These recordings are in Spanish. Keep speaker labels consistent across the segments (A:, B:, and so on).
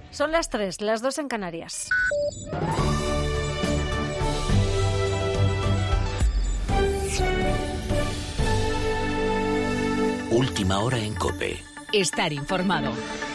A: Son las 3, las 2 en Canarias.
B: Última hora en COPE.
C: Estar informado.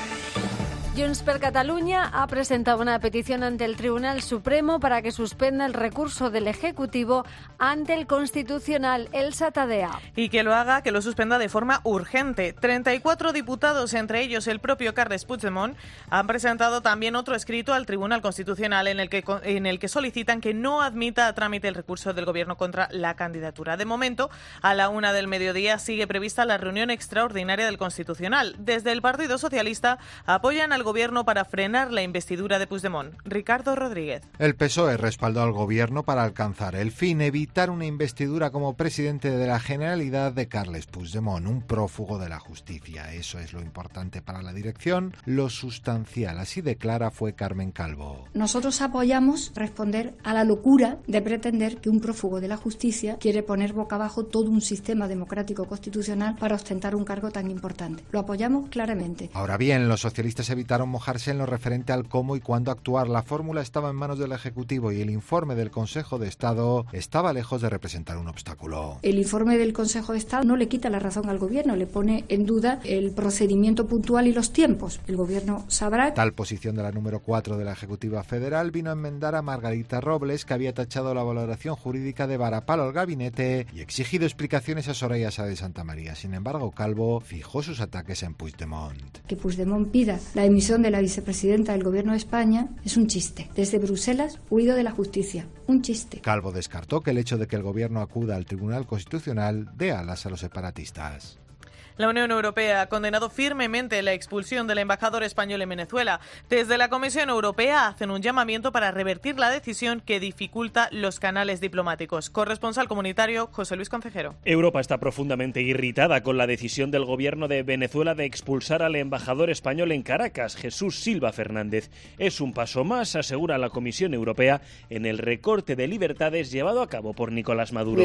A: Junts per Catalunya ha presentado una petición ante el Tribunal Supremo para que suspenda el recurso del Ejecutivo ante el Constitucional, Elsa Tadea.
D: Y que lo haga, que lo suspenda de forma urgente. 34 diputados, entre ellos el propio Carles Puigdemont, han presentado también otro escrito al Tribunal Constitucional en el que solicitan que no admita a trámite el recurso del Gobierno contra la candidatura. De momento, a la 1 del mediodía sigue prevista la reunión extraordinaria del Constitucional. Desde el Partido Socialista apoyan al Gobierno para frenar la investidura de Puigdemont. Ricardo Rodríguez.
E: El PSOE respaldó al Gobierno para alcanzar el fin, evitar una investidura como presidente de la Generalidad de Carles Puigdemont, un prófugo de la justicia. Eso es lo importante para la dirección, lo sustancial. Así de clara fue Carmen Calvo.
F: Nosotros apoyamos responder a la locura de pretender que un prófugo de la justicia quiere poner boca abajo todo un sistema democrático constitucional para ostentar un cargo tan importante. Lo apoyamos claramente.
E: Ahora bien, los socialistas evitaron mojarse en lo referente al cómo y cuándo actuar. La fórmula estaba en manos del Ejecutivo y el informe del Consejo de Estado estaba lejos de representar un obstáculo.
F: El informe del Consejo de Estado no le quita la razón al Gobierno, le pone en duda el procedimiento puntual y los tiempos. El Gobierno sabrá.
E: Tal posición de la número 4 de la Ejecutiva Federal vino a enmendar a Margarita Robles, que había tachado la valoración jurídica de varapalo al gabinete y exigido explicaciones a Soraya Sáez de Santamaría. Sin embargo, Calvo fijó sus ataques en Puigdemont.
F: Que Puigdemont pida la emisión de la vicepresidenta del Gobierno de España es un chiste. Desde Bruselas, huido de la justicia. Un chiste.
E: Calvo descartó que el hecho de que el Gobierno acuda al Tribunal Constitucional dé alas a los separatistas.
D: La Unión Europea ha condenado firmemente la expulsión del embajador español en Venezuela. Desde la Comisión Europea hacen un llamamiento para revertir la decisión que dificulta los canales diplomáticos. Corresponsal comunitario José Luis Concejero.
G: Europa está profundamente irritada con la decisión del gobierno de Venezuela de expulsar al embajador español en Caracas, Jesús Silva Fernández. Es un paso más, asegura la Comisión Europea, en el recorte de libertades llevado a cabo por Nicolás Maduro.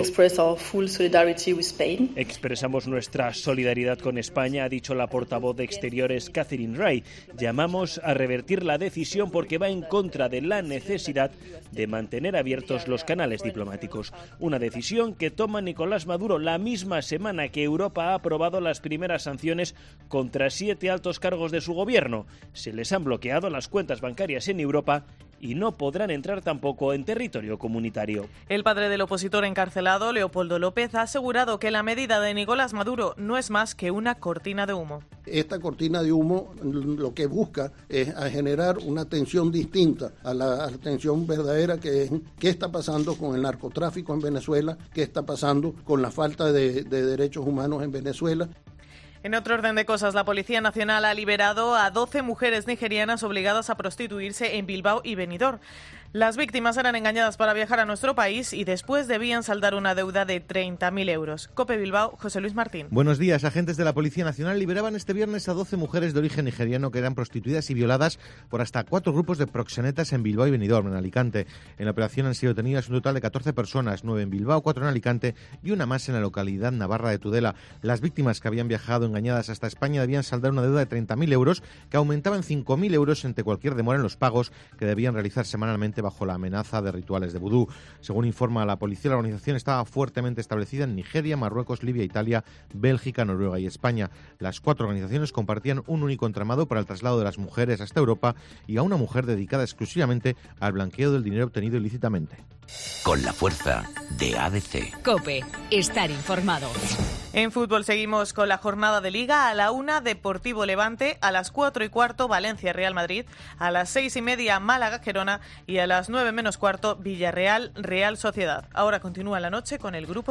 G: Expresamos nuestra solidaridad con España, ha dicho la portavoz de Exteriores Catherine Ray. Llamamos a revertir la decisión porque va en contra de la necesidad de mantener abiertos los canales diplomáticos. Una decisión que toma Nicolás Maduro la misma semana que Europa ha aprobado las primeras sanciones contra 7 altos cargos de su gobierno. Se les han bloqueado las cuentas bancarias en Europa y no podrán entrar tampoco en territorio comunitario.
D: El padre del opositor encarcelado, Leopoldo López, ha asegurado que la medida de Nicolás Maduro no es más que una cortina de humo.
H: Esta cortina de humo lo que busca es generar una tensión distinta a la tensión verdadera que es qué está pasando con el narcotráfico en Venezuela, qué está pasando con la falta de derechos humanos en Venezuela.
D: En otro orden de cosas, la Policía Nacional ha liberado a 12 mujeres nigerianas obligadas a prostituirse en Bilbao y Benidorm. Las víctimas eran engañadas para viajar a nuestro país y después debían saldar una deuda de 30.000 euros. COPE Bilbao, José Luis Martín.
I: Buenos días. Agentes de la Policía Nacional liberaban este viernes a 12 mujeres de origen nigeriano que eran prostituidas y violadas por hasta 4 grupos de proxenetas en Bilbao y Benidorm, en Alicante. En la operación han sido detenidas un total de 14 personas, 9 en Bilbao, 4 en Alicante y una más en la localidad navarra de Tudela. Las víctimas que habían viajado engañadas hasta España debían saldar una deuda de 30.000 euros que aumentaba en 5.000 euros ante cualquier demora en los pagos que debían realizar semanalmente bajo la amenaza de rituales de vudú. Según informa la policía, la organización estaba fuertemente establecida en Nigeria, Marruecos, Libia, Italia, Bélgica, Noruega y España. Las 4 organizaciones compartían un único entramado para el traslado de las mujeres hasta Europa y a una mujer dedicada exclusivamente al blanqueo del dinero obtenido ilícitamente.
B: Con la fuerza de ABC.
C: COPE. Estar informado.
D: En fútbol seguimos con la jornada de Liga. A la 1, Deportivo Levante. A las 4:15, Valencia Real Madrid. A las 6:30, Málaga Gerona. Y a las 9:15, Villarreal Real Sociedad. Ahora continúa la noche con el grupo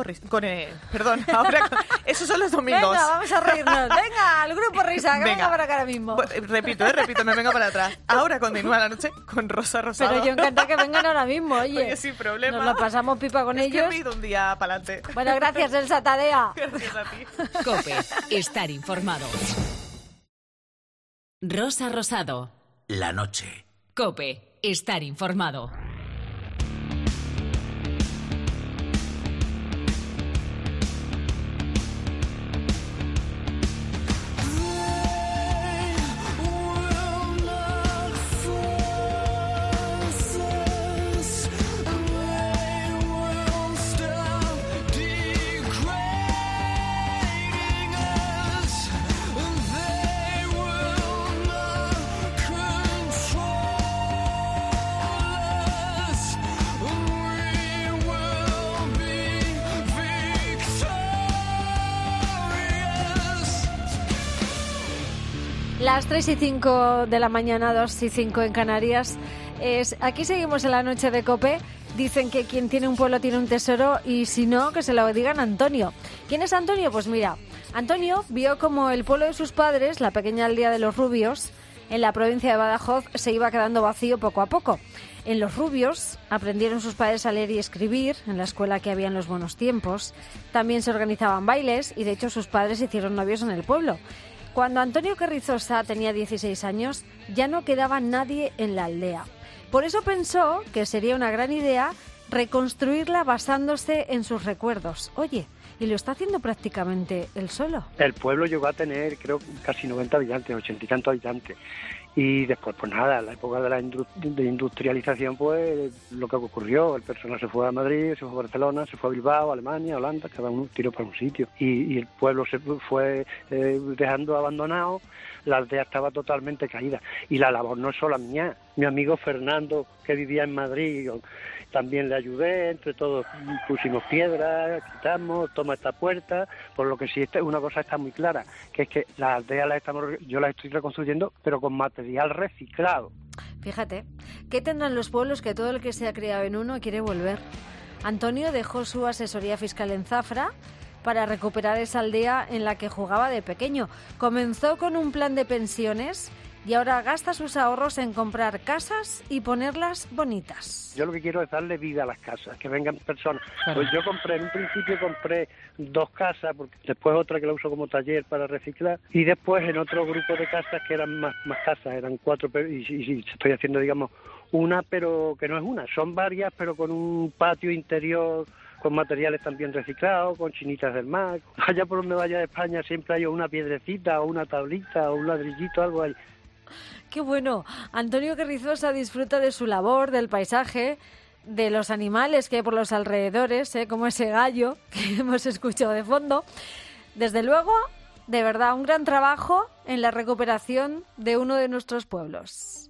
D: esos son los domingos.
A: Venga, vamos a reírnos. Venga, el grupo Risa, que venga para acá ahora mismo.
D: Repito, me vengo para atrás. Ahora continúa la noche con Rosa Rosado.
A: Pero yo encantada que vengan ahora mismo, oye.
D: Sin problema.
A: Nos lo pasamos pipa con ellos.
D: Es que he ido un día para adelante.
A: Bueno, gracias, Elsa Tadea.
D: Gracias a ti.
C: COPE. Estar informado. Rosa Rosado.
B: La noche.
C: COPE. Estar informado.
A: Las 3:05 de la mañana, 2:05 en Canarias. Aquí seguimos en la noche de COPE. Dicen que quien tiene un pueblo tiene un tesoro y si no, que se lo digan a Antonio. ¿Quién es Antonio? Pues mira, Antonio vio como el pueblo de sus padres, la pequeña aldea de Los Rubios, en la provincia de Badajoz, se iba quedando vacío poco a poco. En Los Rubios aprendieron sus padres a leer y escribir, en la escuela que había en los buenos tiempos. También se organizaban bailes y de hecho sus padres hicieron novios en el pueblo. Cuando Antonio Carrizosa tenía 16 años, ya no quedaba nadie en la aldea. Por eso pensó que sería una gran idea reconstruirla basándose en sus recuerdos. Oye, y lo está haciendo prácticamente él solo.
J: El pueblo llegó a tener, creo, casi 90 habitantes, 80 y tantos habitantes. Y después, pues nada, en la época de la industrialización, pues lo que ocurrió, el personal se fue a Madrid, se fue a Barcelona, se fue a Bilbao, Alemania, Holanda, cada uno tiró para un sitio. Y el pueblo se fue dejando abandonado, la aldea estaba totalmente caída. Y la labor no es solo mía, mi amigo Fernando, que vivía en Madrid, también le ayudé, entre todos pusimos piedras, quitamos, toma esta puerta, por lo que sí, una cosa está muy clara, que es que las aldeas yo las estoy reconstruyendo, pero con material reciclado.
A: Fíjate, ¿qué tendrán los pueblos que todo el que se ha criado en uno quiere volver? Antonio dejó su asesoría fiscal en Zafra para recuperar esa aldea en la que jugaba de pequeño. Comenzó con un plan de pensiones y ahora gasta sus ahorros en comprar casas y ponerlas bonitas.
J: Yo lo que quiero es darle vida a las casas, que vengan personas. Pues yo en un principio compré 2 casas, porque después otra que la uso como taller para reciclar, y después en otro grupo de casas que eran más casas, eran 4, y estoy haciendo, digamos, una, pero que no es una, son varias, pero con un patio interior, con materiales también reciclados, con chinitas del mar. Allá por donde vaya de España siempre hay una piedrecita, o una tablita, o un ladrillito, algo ahí.
A: ¡Qué bueno! Antonio Carrizosa disfruta de su labor, del paisaje, de los animales que hay por los alrededores, como ese gallo que hemos escuchado de fondo. Desde luego, de verdad, un gran trabajo en la recuperación de uno de nuestros pueblos.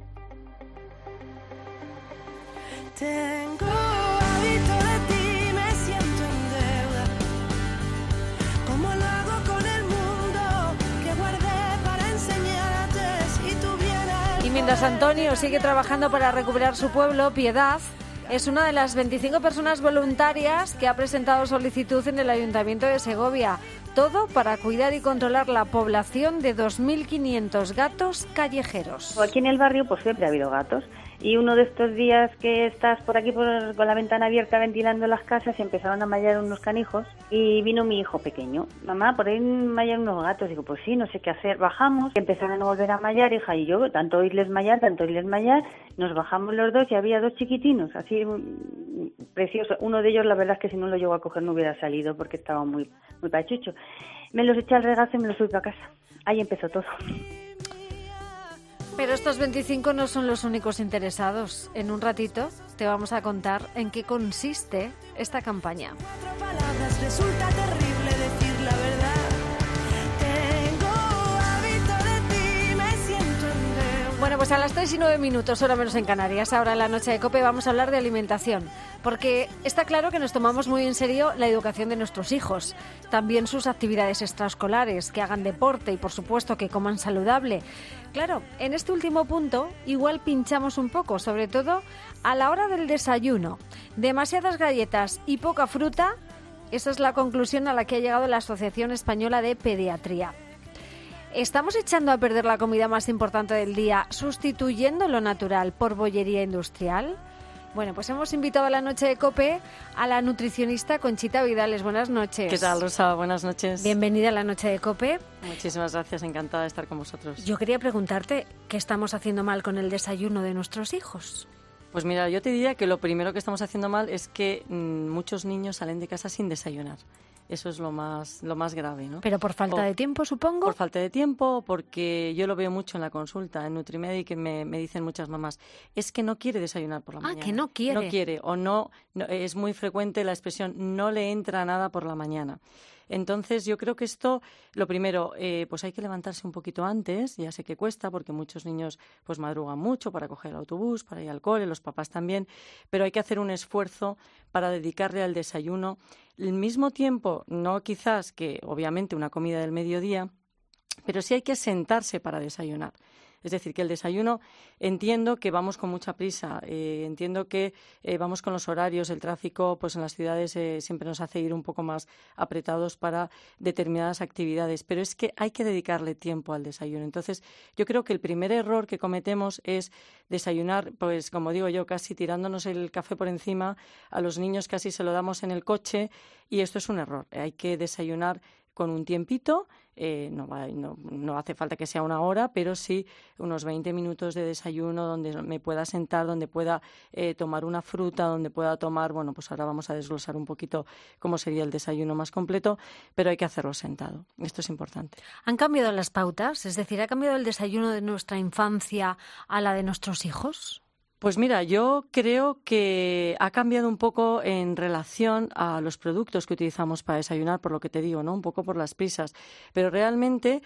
K: Tengo hábito de ti, me siento en deuda. ¿Cómo lo hago con el mundo que guardé para enseñarte si tú vienes?
A: Y mientras Antonio sigue trabajando para recuperar su pueblo, Piedad es una de las 25 personas voluntarias que ha presentado solicitud en el Ayuntamiento de Segovia. Todo para cuidar y controlar la población de 2.500 gatos callejeros.
L: Aquí en el barrio pues siempre ha habido gatos. Y uno de estos días que estás por aquí con la ventana abierta ventilando las casas, empezaron a mayar unos canijos y vino mi hijo pequeño. Mamá, por ahí mayar unos gatos. Digo, pues sí, no sé qué hacer. Bajamos, empezaron a volver a mayar, hija y yo, tanto oírles mayar, nos bajamos los dos y había 2 chiquitinos, así preciosos. Uno de ellos, la verdad es que si no lo llego a coger no hubiera salido porque estaba muy pachucho. Me los eché al regazo y me los fui para casa. Ahí empezó todo.
A: Pero estos 25 no son los únicos interesados. En un ratito te vamos a contar en qué consiste esta campaña.
K: 4 palabras, resulta terrible decir la verdad. Tengo hábito de ti, me siento en deuda.
A: Bueno, pues a las 3:09, hora menos en Canarias, ahora en la noche de COPE vamos a hablar de alimentación. Porque está claro que nos tomamos muy en serio la educación de nuestros hijos. También sus actividades extraescolares, que hagan deporte y por supuesto que coman saludable. Claro, en este último punto igual pinchamos un poco, sobre todo a la hora del desayuno. Demasiadas galletas y poca fruta, esa es la conclusión a la que ha llegado la Asociación Española de Pediatría. ¿Estamos echando a perder la comida más importante del día, sustituyendo lo natural por bollería industrial? Bueno, pues hemos invitado a la noche de COPE a la nutricionista Conchita Vidales. Buenas noches.
M: ¿Qué tal, Rosa? Buenas noches.
A: Bienvenida a la noche de COPE.
M: Muchísimas gracias, encantada de estar con vosotros.
A: Yo quería preguntarte, ¿qué estamos haciendo mal con el desayuno de nuestros hijos?
M: Pues mira, yo te diría que lo primero que estamos haciendo mal es que muchos niños salen de casa sin desayunar. Eso es lo más grave, ¿no?
A: ¿Pero por falta de tiempo, supongo?
M: Por falta de tiempo, porque yo lo veo mucho en la consulta, en Nutrimedic, que me dicen muchas mamás, es que no quiere desayunar por la mañana.
A: Ah, que no quiere.
M: No quiere, o no, es muy frecuente la expresión, no le entra nada por la mañana. Entonces, yo creo que esto, lo primero, pues hay que levantarse un poquito antes, ya sé que cuesta, porque muchos niños pues madrugan mucho para coger el autobús, para ir al cole, los papás también, pero hay que hacer un esfuerzo para dedicarle al desayuno el mismo tiempo, no quizás que obviamente una comida del mediodía, pero sí hay que sentarse para desayunar. Es decir, que el desayuno, entiendo que vamos con mucha prisa, entiendo que vamos con los horarios, el tráfico pues en las ciudades siempre nos hace ir un poco más apretados para determinadas actividades, pero es que hay que dedicarle tiempo al desayuno. Entonces, yo creo que el primer error que cometemos es desayunar, pues como digo yo, casi tirándonos el café por encima, a los niños casi se lo damos en el coche y esto es un error. Hay que desayunar con un tiempito, no hace falta que sea 1 hora, pero sí unos 20 minutos de desayuno donde me pueda sentar, donde pueda tomar una fruta, donde pueda tomar, bueno, pues ahora vamos a desglosar un poquito cómo sería el desayuno más completo, pero hay que hacerlo sentado. Esto es importante.
A: ¿Han cambiado las pautas? Es decir, ¿ha cambiado el desayuno de nuestra infancia a la de nuestros hijos?
M: Pues mira, yo creo que ha cambiado un poco en relación a los productos que utilizamos para desayunar, por lo que te digo, ¿no? Un poco por las prisas. Pero realmente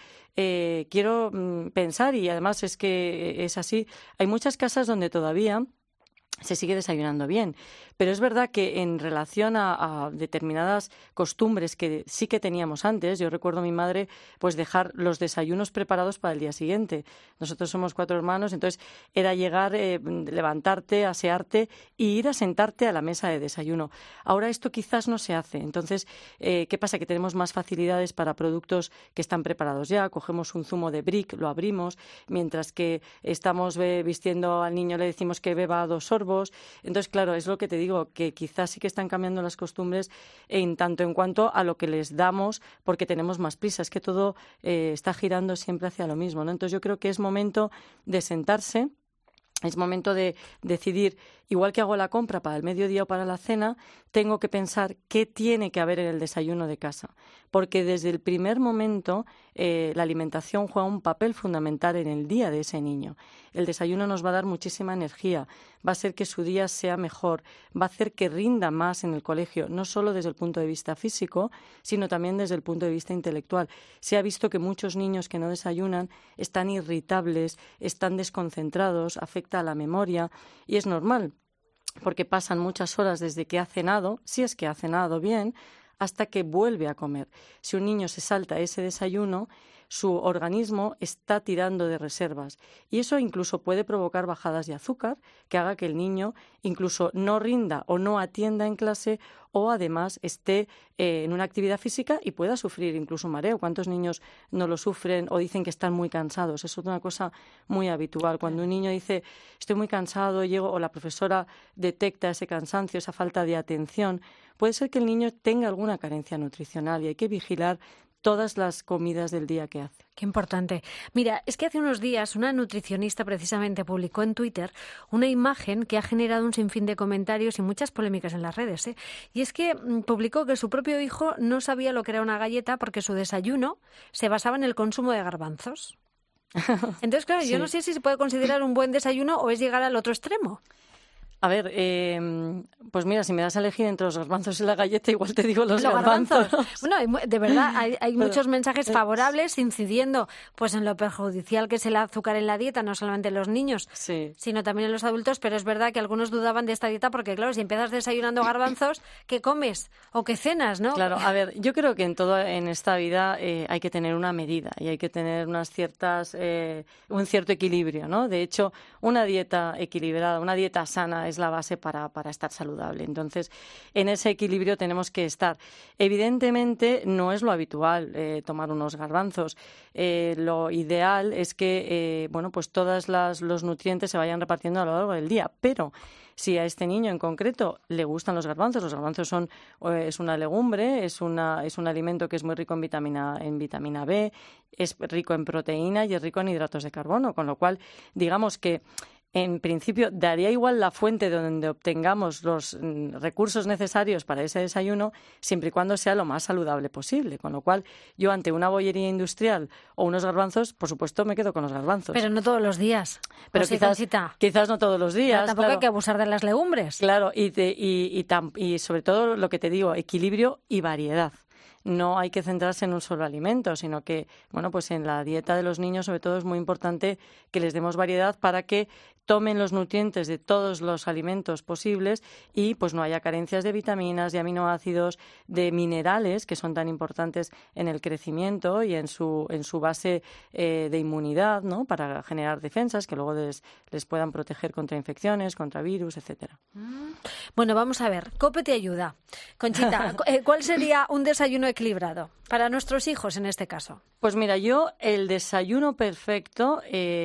M: quiero pensar, y además es que es así, hay muchas casas donde todavía se sigue desayunando bien. Pero es verdad que en relación a determinadas costumbres que sí que teníamos antes, yo recuerdo a mi madre pues dejar los desayunos preparados para el día siguiente. Nosotros somos 4 hermanos, entonces era llegar, levantarte, asearte y ir a sentarte a la mesa de desayuno. Ahora esto quizás no se hace. Entonces, ¿qué pasa? Que tenemos más facilidades para productos que están preparados ya. Cogemos un zumo de brick, lo abrimos, mientras que estamos vistiendo al niño le decimos que beba 2 sorbos. Entonces, claro, es lo que te digo, que quizás sí que están cambiando las costumbres en tanto en cuanto a lo que les damos porque tenemos más prisa. Es que todo está girando siempre hacia lo mismo, ¿no? Entonces yo creo que es momento de sentarse, es momento de decidir, igual que hago la compra para el mediodía o para la cena, tengo que pensar qué tiene que haber en el desayuno de casa. Porque desde el primer momento la alimentación juega un papel fundamental en el día de ese niño. El desayuno nos va a dar muchísima energía, va a hacer que su día sea mejor, va a hacer que rinda más en el colegio, no solo desde el punto de vista físico, sino también desde el punto de vista intelectual. Se ha visto que muchos niños que no desayunan están irritables, están desconcentrados, afecta a la memoria y es normal, porque pasan muchas horas desde que ha cenado, si es que ha cenado bien, hasta que vuelve a comer. Si un niño se salta ese desayuno, su organismo está tirando de reservas y eso incluso puede provocar bajadas de azúcar que haga que el niño incluso no rinda o no atienda en clase o además esté en una actividad física y pueda sufrir incluso mareo. ¿Cuántos niños no lo sufren o dicen que están muy cansados? Eso es una cosa muy habitual. Cuando un niño dice estoy muy cansado, o la profesora detecta ese cansancio, esa falta de atención, puede ser que el niño tenga alguna carencia nutricional y hay que vigilar todas las comidas del día que hace.
A: Qué importante. Mira, es que hace unos días una nutricionista precisamente publicó en Twitter una imagen que ha generado un sinfín de comentarios y muchas polémicas en las redes, ¿eh? Y es que publicó que su propio hijo no sabía lo que era una galleta porque su desayuno se basaba en el consumo de garbanzos. Entonces, claro,
M: Sí.
A: yo no sé si se puede considerar un buen desayuno o es llegar al otro extremo.
M: A ver, pues mira, si me das a elegir entre los garbanzos y la galleta, igual te digo los
A: garbanzos.
M: garbanzos.
A: Bueno, de verdad, hay
M: Pero,
A: muchos mensajes favorables incidiendo pues en lo perjudicial que es el azúcar en la dieta, no solamente en los niños,
M: sí,
A: sino también en los adultos, pero es verdad que algunos dudaban de esta dieta porque, claro, si empiezas desayunando garbanzos, ¿qué comes? ¿O qué cenas, no?
M: Claro, a ver, yo creo que en esta vida hay que tener una medida y hay que tener un cierto equilibrio, ¿no? De hecho, una dieta equilibrada, una dieta sana es la base para estar saludable. Entonces, en ese equilibrio tenemos que estar. Evidentemente, no es lo habitual tomar unos garbanzos. Lo ideal es que, pues todos los nutrientes se vayan repartiendo a lo largo del día, pero si a este niño en concreto le gustan los garbanzos es una legumbre, es un alimento que es muy rico en vitamina B, es rico en proteína y es rico en hidratos de carbono, con lo cual, digamos que en principio, daría igual la fuente de donde obtengamos los recursos necesarios para ese desayuno, siempre y cuando sea lo más saludable posible. Con lo cual, yo ante una bollería industrial o unos garbanzos, por supuesto, me quedo con los garbanzos.
A: Pero no todos los días.
M: Pero quizás no todos los días.
A: Pero tampoco hay que abusar de las legumbres.
M: Claro, y sobre todo lo que te digo, equilibrio y variedad. no hay que centrarse en un solo alimento, sino que, bueno, pues en la dieta de los niños sobre todo es muy importante que les demos variedad para que tomen los nutrientes de todos los alimentos posibles y pues no haya carencias de vitaminas, de aminoácidos, de minerales que son tan importantes en el crecimiento y en su base de inmunidad, ¿no? Para generar defensas que luego les puedan proteger contra infecciones, contra virus, etcétera.
A: Bueno, vamos a ver. COPE te ayuda. Conchita, ¿cuál sería un desayuno equilibrado para nuestros hijos en este caso?
M: Pues mira, yo el desayuno perfecto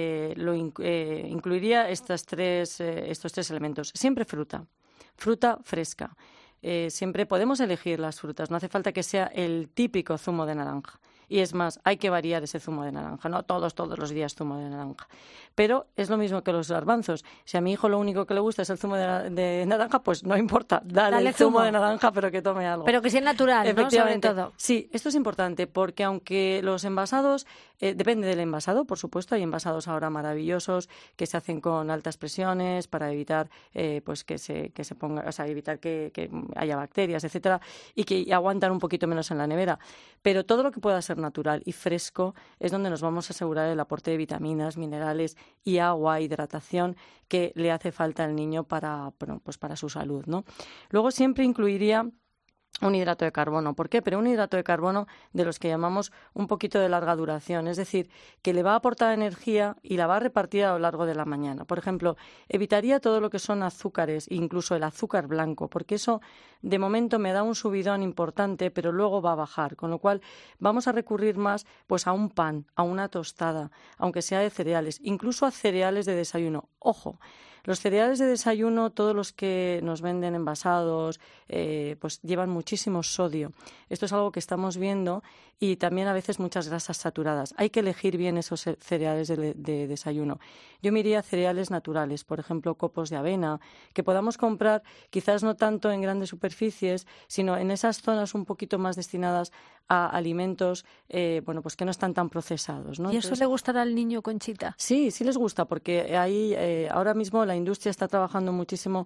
M: incluiría estos tres elementos. Siempre fruta fresca. Siempre podemos elegir las frutas, no hace falta que sea el típico zumo de naranja. Y es más, hay que variar ese zumo de naranja, no todos los días zumo de naranja. Pero es lo mismo que los garbanzos. Si a mi hijo lo único que le gusta es el zumo de naranja, pues no importa, dale el zumo de naranja, pero que tome algo.
A: Pero que sea natural, ¿no? Sobre todo.
M: Sí, esto es importante, porque aunque los envasados, depende del envasado, por supuesto, hay envasados ahora maravillosos que se hacen con altas presiones para evitar pues que se ponga, o sea, evitar que haya bacterias, etcétera, y que aguantan un poquito menos en la nevera. Pero todo lo que pueda ser natural y fresco es donde nos vamos a asegurar el aporte de vitaminas, minerales y agua, hidratación que le hace falta al niño para su salud, ¿no? Luego siempre incluiría un hidrato de carbono. ¿Por qué? Pero un hidrato de carbono de los que llamamos un poquito de larga duración, es decir, que le va a aportar energía y la va a repartir a lo largo de la mañana. Por ejemplo, evitaría todo lo que son azúcares, incluso el azúcar blanco, porque eso de momento me da un subidón importante, pero luego va a bajar, con lo cual vamos a recurrir más pues a un pan, a una tostada, aunque sea de cereales, incluso a cereales de desayuno. Ojo, los cereales de desayuno, todos los que nos venden envasados, pues llevan muchísimo sodio. Esto es algo que estamos viendo y también a veces muchas grasas saturadas. Hay que elegir bien esos cereales de desayuno. Yo me iría a cereales naturales, por ejemplo, copos de avena, que podamos comprar quizás no tanto en grandes superficies, sino en esas zonas un poquito más destinadas a alimentos pues que no están tan procesados, ¿no?
A: ¿Y eso le gustará al niño, Conchita?
M: Sí, sí les gusta, porque ahí ahora mismo la industria está trabajando muchísimo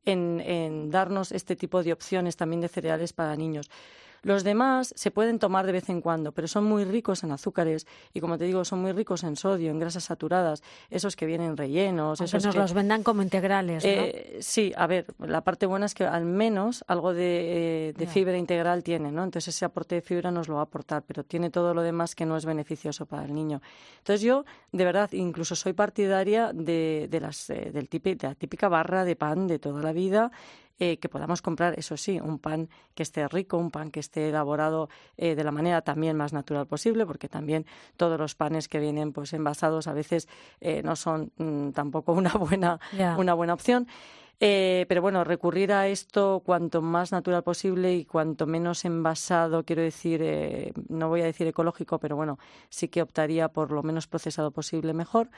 M: en darnos este tipo de opciones también de cereales para niños. Los demás se pueden tomar de vez en cuando, pero son muy ricos en azúcares y, como te digo, son muy ricos en sodio, en grasas saturadas, esos que vienen rellenos.
A: Aunque nos los vendan como integrales, ¿no?
M: Sí, a ver, la parte buena es que al menos algo de fibra integral tiene, ¿no? Entonces ese aporte de fibra nos lo va a aportar, pero tiene todo lo demás que no es beneficioso para el niño. Entonces yo, de verdad, incluso soy partidaria de la típica barra de pan de toda la vida, que podamos comprar, eso sí, un pan que esté rico, un pan que esté elaborado de la manera también más natural posible, porque también todos los panes que vienen pues envasados a veces no son tampoco una buena opción. Pero bueno, recurrir a esto cuanto más natural posible y cuanto menos envasado, quiero decir, no voy a decir ecológico, pero bueno, sí que optaría por lo menos procesado posible mejor.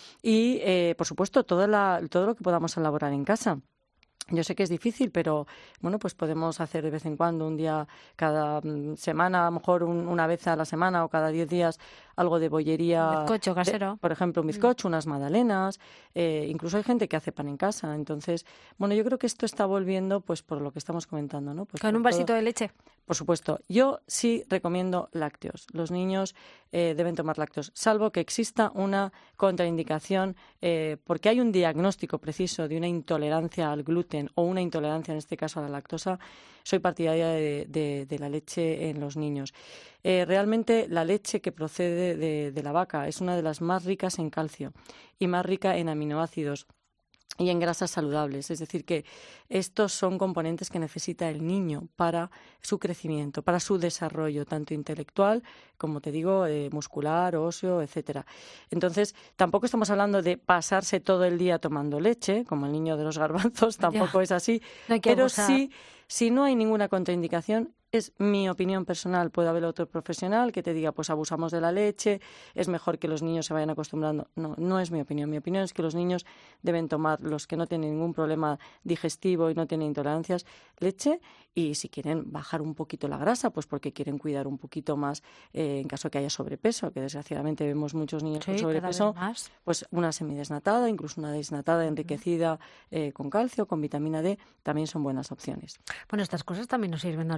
M: Y, por supuesto, todo lo que podamos elaborar en casa. Yo sé que es difícil, pero bueno, pues podemos hacer de vez en cuando, un día cada semana, a lo mejor una vez a la semana o cada 10 días, algo de bollería.
A: Un bizcocho casero.
M: Por ejemplo, un bizcocho, unas magdalenas. Incluso hay gente que hace pan en casa. Entonces, bueno, yo creo que esto está volviendo pues por lo que estamos comentando, ¿no? Pues
A: con un vasito de leche.
M: Por supuesto. Yo sí recomiendo lácteos. Los niños deben tomar lácteos, salvo que exista una contraindicación, porque hay un diagnóstico preciso de una intolerancia al gluten o una intolerancia, en este caso, a la lactosa. Soy partidaria de la leche en los niños. Realmente la leche que procede de la vaca es una de las más ricas en calcio y más rica en aminoácidos y en grasas saludables. Es decir, que estos son componentes que necesita el niño para su crecimiento, para su desarrollo, tanto intelectual como, te digo, muscular, óseo, etcétera. Entonces, tampoco estamos hablando de pasarse todo el día tomando leche, como el niño de los garbanzos, tampoco es así.
A: No hay que
M: pero
A: abusar.
M: sí, si no hay ninguna contraindicación, es mi opinión personal. Puede haber otro profesional que te diga, pues abusamos de la leche, es mejor que los niños se vayan acostumbrando. No, no es mi opinión. Mi opinión es que los niños deben tomar, los que no tienen ningún problema digestivo y no tienen intolerancias, leche, y si quieren bajar un poquito la grasa, pues porque quieren cuidar un poquito más en caso que haya sobrepeso, que desgraciadamente vemos muchos niños con sobrepeso, pues una semidesnatada, incluso una desnatada enriquecida con calcio, con vitamina D, también son buenas opciones.
A: Bueno, estas cosas también nos sirven a los mayores,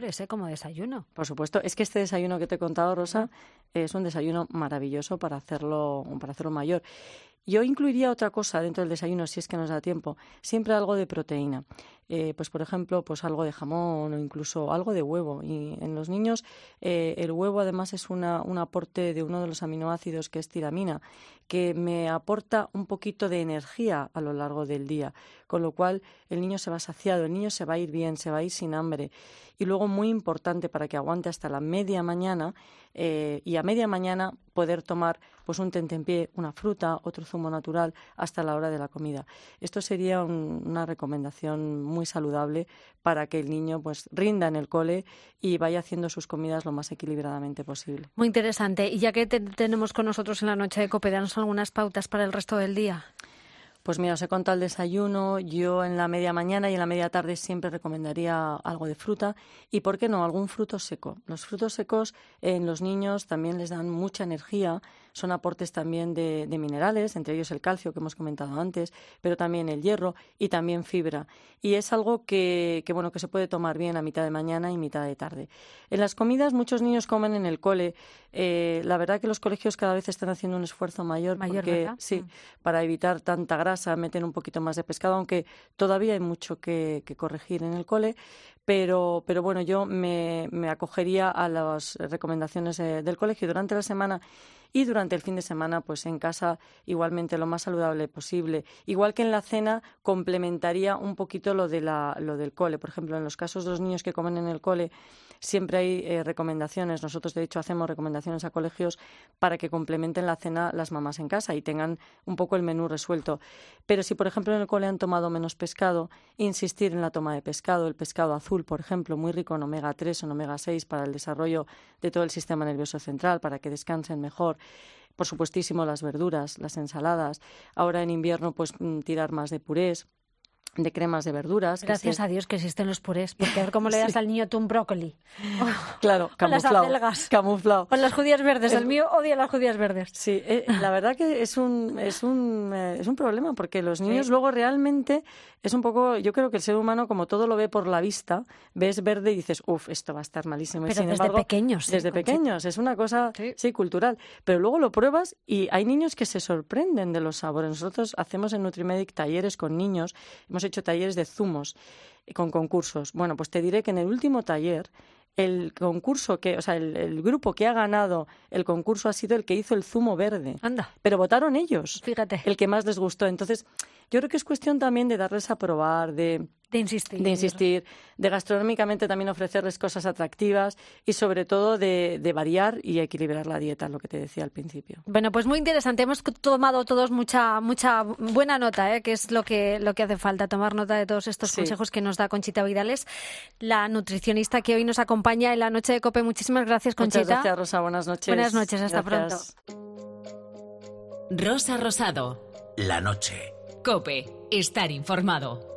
A: mayores, como desayuno.
M: Por supuesto, es que este desayuno que te he contado, Rosa, es un desayuno maravilloso para hacerlo mayor. Yo incluiría otra cosa dentro del desayuno, si es que nos da tiempo, siempre algo de proteína. Pues por ejemplo, pues algo de jamón o incluso algo de huevo. Y en los niños el huevo además es un aporte de uno de los aminoácidos que es tiramina, que me aporta un poquito de energía a lo largo del día, con lo cual el niño se va saciado, el niño se va a ir bien, se va a ir sin hambre. Y luego, muy importante para que aguante hasta la media mañana, y a media mañana poder tomar pues un tentempié, una fruta, otro zumo natural hasta la hora de la comida. Esto sería una recomendación muy saludable para que el niño pues rinda en el cole y vaya haciendo sus comidas lo más equilibradamente posible.
A: Muy interesante. Y ya que tenemos con nosotros en la noche de COPE, danos algunas pautas para el resto del día.
M: Pues mira, os he contado el desayuno. Yo en la media mañana y en la media tarde siempre recomendaría algo de fruta y, ¿por qué no?, algún fruto seco. Los frutos secos en los niños también les dan mucha energía, son aportes también de minerales, entre ellos el calcio que hemos comentado antes, pero también el hierro y también fibra. Y es algo que se puede tomar bien a mitad de mañana y mitad de tarde. En las comidas muchos niños comen en el cole. La verdad que los colegios cada vez están haciendo un esfuerzo mayor porque, sí, para evitar tanta grasa, meten un poquito más de pescado, aunque todavía hay mucho que corregir en el cole. Pero bueno, yo me acogería a las recomendaciones del colegio durante la semana y durante el fin de semana, pues en casa igualmente lo más saludable posible. Igual que en la cena complementaría un poquito lo del cole. Por ejemplo, en los casos de los niños que comen en el cole siempre hay recomendaciones. Nosotros, de hecho, hacemos recomendaciones a colegios para que complementen la cena las mamás en casa y tengan un poco el menú resuelto. Pero si, por ejemplo, en el cole han tomado menos pescado, insistir en la toma de pescado. El pescado azul, por ejemplo, muy rico en omega 3 o en omega 6 para el desarrollo de todo el sistema nervioso central, para que descansen mejor. Por supuestísimo, las verduras, las ensaladas. Ahora en invierno, pues tirar más de purés, de cremas de verduras.
A: Gracias a Dios que existen los purés, porque a ver cómo le das al niño tú un brócoli.
M: Claro, camuflado.
A: Con las acelgas.
M: Camuflado.
A: Con las judías verdes. El mío odia las judías verdes.
M: Sí, la verdad que es un problema, porque los niños luego realmente es un poco, yo creo que el ser humano, como todo lo ve por la vista, ves verde y dices, esto va a estar malísimo.
A: Pero
M: y sin
A: desde
M: embargo,
A: pequeños.
M: Desde pequeños, es una cosa, sí, cultural. Pero luego lo pruebas y hay niños que se sorprenden de los sabores. Nosotros hacemos en Nutrimedic talleres con niños, hemos hecho talleres de zumos con concursos. Bueno, pues te diré que en el último taller el grupo que ha ganado el concurso ha sido el que hizo el zumo verde.
A: Anda.
M: Pero votaron ellos.
A: Fíjate.
M: El que más les gustó. Entonces, yo creo que es cuestión también de darles a probar, de insistir, de gastronómicamente también ofrecerles cosas atractivas y sobre todo de variar y equilibrar la dieta, lo que te decía al principio.
A: Bueno, pues muy interesante. Hemos tomado todos mucha buena nota, que es lo que hace falta, tomar nota de todos estos consejos que nos da Conchita Vidales, la nutricionista que hoy nos acompaña en la noche de COPE. Muchísimas gracias, Conchita.
M: Muchas gracias, Rosa. Buenas noches.
A: Buenas noches, hasta pronto.
C: Rosa Rosado.
B: La noche.
C: COPE. Estar informado.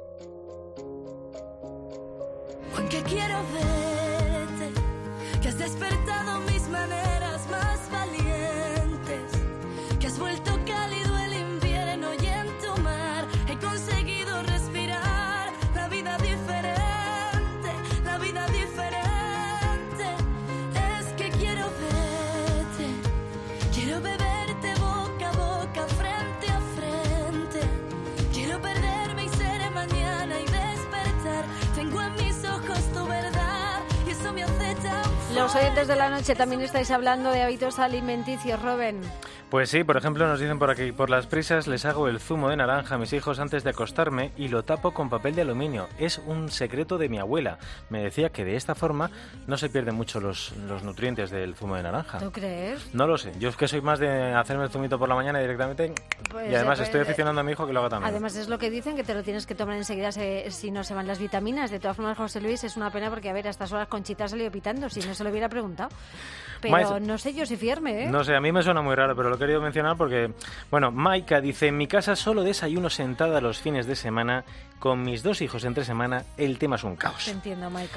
K: Que quiero verte, que has despertado mis maneras más valientes, que has vuelto cálido el invierno y en tu mar he conseguido respirar la vida diferente, la vida diferente. Es que quiero verte, quiero beberte boca a boca, frente a frente, quiero perderme y ser mañana y despertar. Tengo en mis ojos tu verdad y eso me hace tan fuerte.
A: Los oyentes de la noche también estáis hablando de hábitos alimenticios, Robin.
N: Pues sí, por ejemplo nos dicen por aquí, por las prisas les hago el zumo de naranja a mis hijos antes de acostarme y lo tapo con papel de aluminio. Es un secreto de mi abuela. Me decía que de esta forma no se pierden mucho los nutrientes del zumo de naranja.
A: ¿Tú crees?
N: No lo sé, yo es que soy más de hacerme el zumito por la mañana directamente y además estoy aficionando a mi hijo que lo haga también.
A: Además es lo que dicen, que te lo tienes que tomar enseguida si no se van las vitaminas. De todas formas, José Luis, es una pena porque a estas horas Conchita ha salido pitando, si no se lo hubiera preguntado. Pero no sé yo si firme, ¿eh?
N: No sé, a mí me suena muy raro, pero lo he querido mencionar porque, bueno, Maika dice, en mi casa solo desayuno sentada los fines de semana, con mis 2 hijos entre semana, el tema es un caos.
A: Te entiendo, Maika.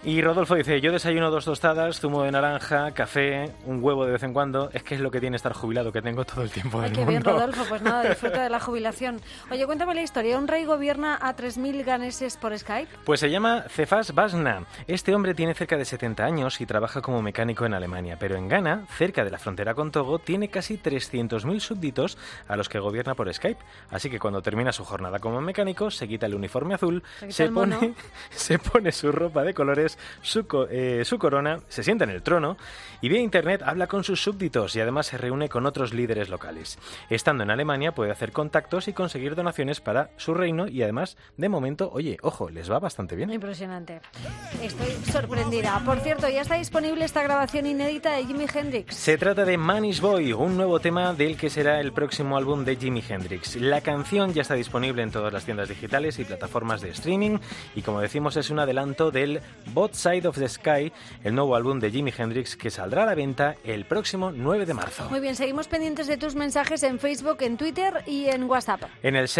N: Y Rodolfo dice, yo desayuno 2 tostadas, zumo de naranja, café, un huevo de vez en cuando. Es que es lo que tiene estar jubilado, que tengo todo el tiempo del mundo.
A: Qué bien, Rodolfo, pues nada, disfruta de la jubilación. Oye, cuéntame la historia. ¿Un rey gobierna a 3.000 ganeses por Skype?
N: Pues se llama Cefas Basna. Este hombre tiene cerca de 70 años y trabaja como mecánico en Alemania. Pero en Ghana, cerca de la frontera con Togo, tiene casi 300.000 súbditos a los que gobierna por Skype. Así que cuando termina su jornada como mecánico, se quita el uniforme azul, se pone su ropa de colores, su corona, se sienta en el trono y vía internet habla con sus súbditos y además se reúne con otros líderes locales. Estando en Alemania puede hacer contactos y conseguir donaciones para su reino y además, de momento, oye, ojo, les va bastante bien.
A: Impresionante. Estoy sorprendida. Por cierto, ya está disponible esta grabación inédita de Jimi Hendrix.
N: Se trata de Man is Boy, un nuevo tema del que será el próximo álbum de Jimi Hendrix. La canción ya está disponible en todas las tiendas digitales y plataformas de streaming y, como decimos, es un adelanto del Both Side of the Sky, el nuevo álbum de Jimi Hendrix que saldrá a la venta el próximo 9 de marzo.
A: Muy bien, seguimos pendientes de tus mensajes en Facebook, en Twitter y en WhatsApp.
N: En el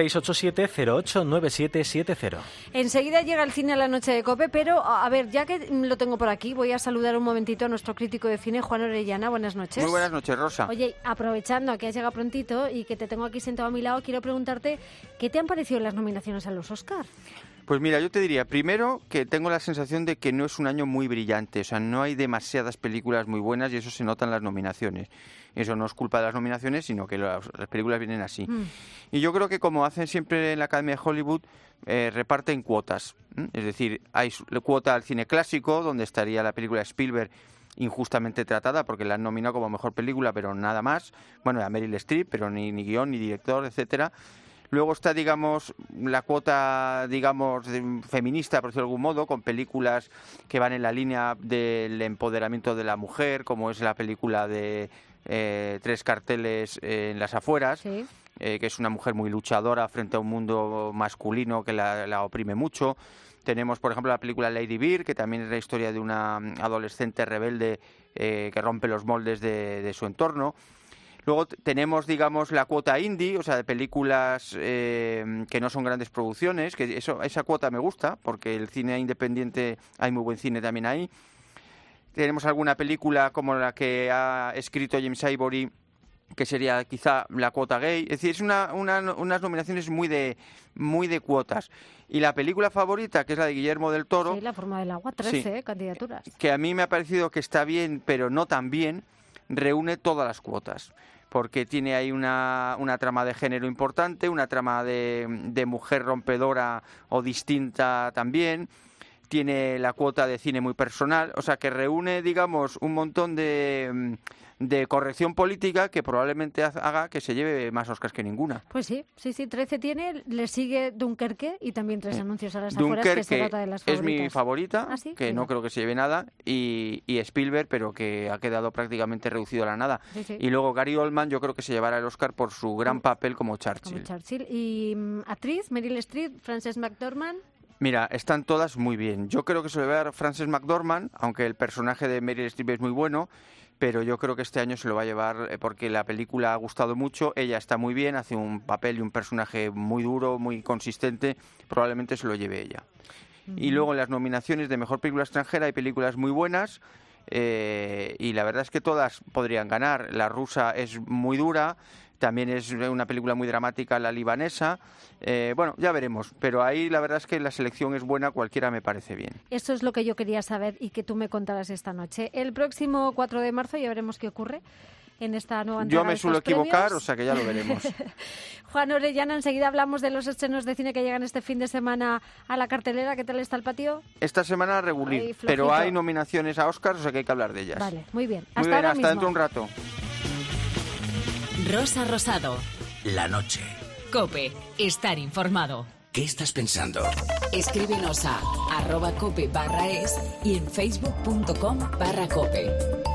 N: 687-089770.
A: Enseguida llega el cine a la noche de COPE, pero a ver, ya que lo tengo por aquí, voy a saludar un momentito a nuestro crítico de cine, Juan Orellana. Buenas noches.
O: Muy buenas noches, Rosa.
A: Oye, aprovechando que has llegado prontito y que te tengo aquí sentado a mi lado, quiero preguntarte, ¿qué te han parecido las nominaciones a los Oscar?
O: Pues mira, yo te diría, primero, que tengo la sensación de que no es un año muy brillante, o sea, no hay demasiadas películas muy buenas y eso se nota en las nominaciones. Eso no es culpa de las nominaciones, sino que las películas vienen así. Y yo creo que, como hacen siempre en la Academia de Hollywood, reparten cuotas. Es decir, hay cuota al cine clásico, donde estaría la película de Spielberg, injustamente tratada, porque la han nominado como mejor película, pero nada más. Bueno, a Meryl Streep, pero ni guión, ni director, etcétera. Luego está, digamos, la cuota, digamos, feminista, por decirlo de algún modo, con películas que van en la línea del empoderamiento de la mujer, como es la película de 3 carteles en las afueras, sí. Que es una mujer muy luchadora frente a un mundo masculino que la oprime mucho. Tenemos, por ejemplo, la película Lady Bird, que también es la historia de una adolescente rebelde que rompe los moldes de su entorno. Luego tenemos, digamos, la cuota indie, o sea, de películas que no son grandes producciones, que esa cuota me gusta, porque el cine independiente, hay muy buen cine también ahí. Tenemos alguna película como la que ha escrito James Ivory, que sería quizá la cuota gay. Es decir, es unas nominaciones muy de cuotas. Y la película favorita, que es la de Guillermo del Toro...
A: Sí, La forma del agua, 13
O: sí,
A: candidaturas.
O: Que a mí me ha parecido que está bien, pero no tan bien, reúne todas las cuotas. Porque tiene ahí una trama de género importante, una trama de mujer rompedora o distinta también. Tiene la cuota de cine muy personal, o sea que reúne, digamos, un montón de corrección política que probablemente haga que se lleve más Oscars que ninguna.
A: Pues sí, 13 tiene, le sigue Dunkerque y también 3 anuncios a las afueras, que se trata de las favoritas.
O: Es mi favorita,
A: ¿Ah, sí?
O: que no creo que se lleve nada, y Spielberg, pero que ha quedado prácticamente reducido a la nada. Sí. Y luego Gary Oldman, yo creo que se llevará el Oscar por su gran papel como Churchill. Y
A: actriz, Meryl Streep, Frances McDormand.
O: Mira, están todas muy bien. Yo creo que se lo va a dar Frances McDormand, aunque el personaje de Meryl Streep es muy bueno, pero yo creo que este año se lo va a llevar porque la película ha gustado mucho, ella está muy bien, hace un papel y un personaje muy duro, muy consistente, probablemente se lo lleve ella. Y luego en las nominaciones de Mejor Película Extranjera hay películas muy buenas, y la verdad es que todas podrían ganar. La rusa es muy dura, también es una película muy dramática la libanesa. Bueno, ya veremos, pero ahí la verdad es que la selección es buena, cualquiera me parece bien.
A: Eso es lo que yo quería saber y que tú me contaras esta noche. El próximo 4 de marzo ya veremos qué ocurre en esta nueva entrega.
O: Yo me suelo equivocar, o sea que ya lo veremos.
A: Juan Orellana, enseguida hablamos de los estrenos de cine que llegan este fin de semana a la cartelera. ¿Qué tal está el patio?
O: Esta semana regular, pero hay nominaciones a Oscars, o sea que hay que hablar de ellas.
A: Vale, muy bien.
O: Muy bien, hasta dentro de un rato.
C: Rosa Rosado.
B: La noche.
C: COPE. Estar informado.
B: ¿Qué estás pensando?
C: Escríbenos a @cope/es y en facebook.com/cope.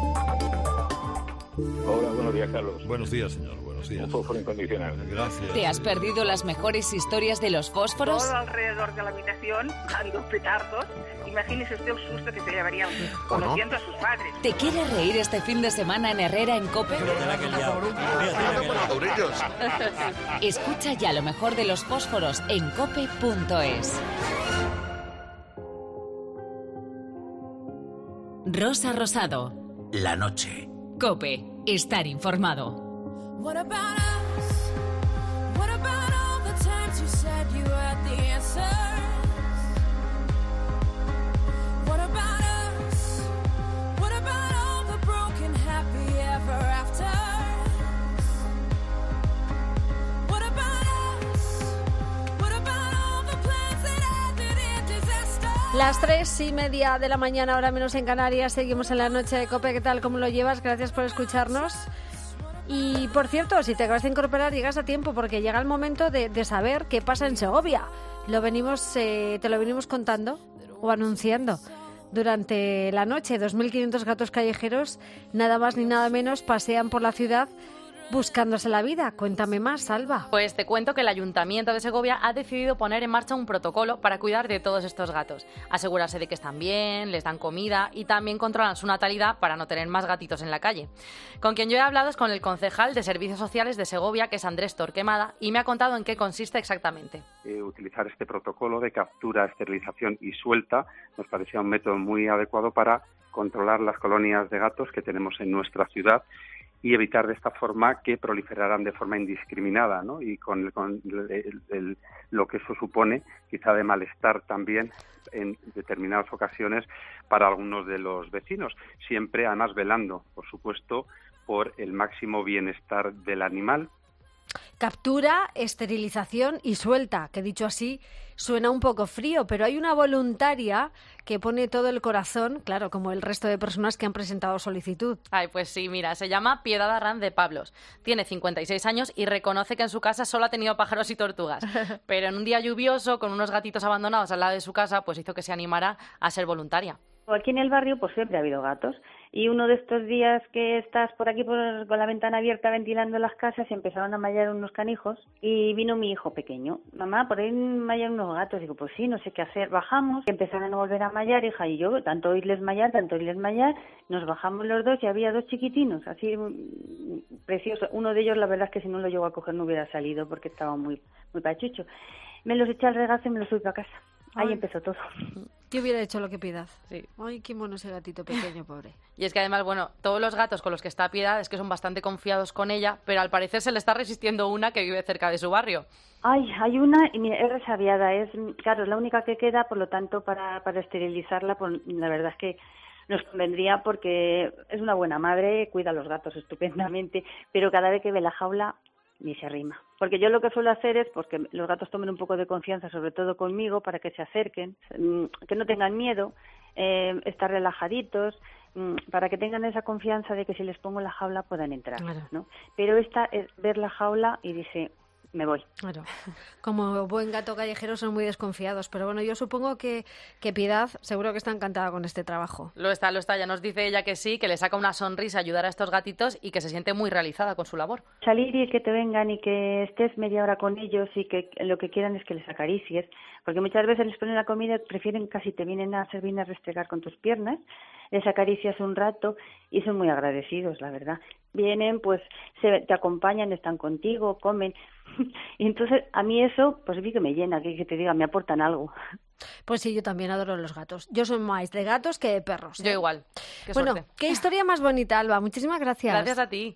P: Hola, buenos días, Carlos.
Q: Buenos días, señor. Buenos días.
P: Un fósforo incondicional.
Q: Gracias.
C: ¿Te has perdido las mejores historias de los fósforos?
R: Todo alrededor de la habitación, dando petardos. Imagínese usted el susto que se llevarían conociendo a sus padres.
C: ¿Te quieres reír este fin de semana en Herrera en COPE? Escucha ya lo mejor de los fósforos en cope.es. Rosa Rosado.
B: La noche.
C: COPE. Estar informado.
K: What about us? What about all the times you said you had the answers? What about us? What about all the broken happy ever afters? What about us? What about all the plans that ended in disaster?
A: Las 3:30 de la mañana, ahora menos en Canarias, seguimos en la noche de COPE. ¿Qué tal? ¿Cómo lo llevas? Gracias por escucharnos. Y, por cierto, si te acabas de incorporar, llegas a tiempo, porque llega el momento de saber qué pasa en Segovia. Te lo venimos contando o anunciando durante la noche. 2.500 gatos callejeros, nada más ni nada menos, pasean por la ciudad buscándose la vida. Cuéntame más, Salva.
Q: Pues te cuento que el Ayuntamiento de Segovia ha decidido poner en marcha un protocolo para cuidar de todos estos gatos, asegurarse de que están bien, les dan comida y también controlan su natalidad para no tener más gatitos en la calle. Con quien yo he hablado es con el concejal de Servicios Sociales de Segovia, que es Andrés Torquemada, y me ha contado en qué consiste exactamente.
S: Utilizar este protocolo de captura, esterilización y suelta nos parecía un método muy adecuado para controlar las colonias de gatos que tenemos en nuestra ciudad y evitar de esta forma que proliferaran de forma indiscriminada, ¿no? Y con lo que eso supone, quizá de malestar también en determinadas ocasiones para algunos de los vecinos, siempre además velando, por supuesto, por el máximo bienestar del animal.
A: Captura, esterilización y suelta, que dicho así suena un poco frío, pero hay una voluntaria que pone todo el corazón, claro, como el resto de personas que han presentado solicitud.
Q: Ay, pues sí, mira, se llama Piedad Arranz de Pablos. Tiene 56 años y reconoce que en su casa solo ha tenido pájaros y tortugas. Pero en un día lluvioso, con unos gatitos abandonados al lado de su casa, pues hizo que se animara a ser voluntaria.
L: Aquí en el barrio pues siempre ha habido gatos y uno de estos días que estás por aquí con la ventana abierta ventilando las casas y empezaron a mallar unos canijos y vino mi hijo pequeño. Mamá, por ahí mallan unos gatos. Digo, pues sí, no sé qué hacer. Bajamos, empezaron a volver a mallar, hija y yo, tanto oírles mallar, nos bajamos los dos y había dos chiquitinos, así preciosos. Uno de ellos la verdad es que si no lo llego a coger no hubiera salido porque estaba muy pachucho. Me los eché al regazo y me los subí para casa. Ahí empezó todo.
A: Yo hubiera hecho lo que Piedad.
Q: Sí.
A: Ay, qué mono ese gatito pequeño, pobre.
Q: Y es que además, bueno, todos los gatos con los que está Piedad es que son bastante confiados con ella, pero al parecer se le está resistiendo una que vive cerca de su barrio.
L: Ay, hay una, y mira, es resabiada, claro, es la única que queda, por lo tanto, para esterilizarla, pues, la verdad es que nos convendría porque es una buena madre, cuida a los gatos estupendamente, pero cada vez que ve la jaula ni se arrima. Porque yo lo que suelo hacer es que los gatos tomen un poco de confianza, sobre todo conmigo, para que se acerquen, que no tengan miedo, estar relajaditos, para que tengan esa confianza de que si les pongo la jaula puedan entrar, claro, ¿no? Pero esta es ver la jaula y dice, me voy.
A: Claro. Como buen gato callejero son muy desconfiados, pero bueno, yo supongo que Piedad seguro que está encantada con este trabajo.
Q: Lo está, ya nos dice ella que sí, que le saca una sonrisa ayudar a estos gatitos y que se siente muy realizada con su labor.
L: Salir y que te vengan y que estés media hora con ellos y que lo que quieran es que les acaricies, porque muchas veces les ponen la comida, prefieren casi te vienen a servir a restregar con tus piernas, les acaricias un rato y son muy agradecidos, la verdad. Vienen, pues te acompañan, están contigo, comen. Y entonces a mí eso, pues vi que me llena, que te diga, me aportan algo.
A: Pues sí, yo también adoro los gatos. Yo soy más de gatos que de perros, ¿eh?
Q: Yo igual. Qué
A: bueno,
Q: suerte.
A: Qué historia más bonita, Alba. Muchísimas gracias.
Q: Gracias a ti.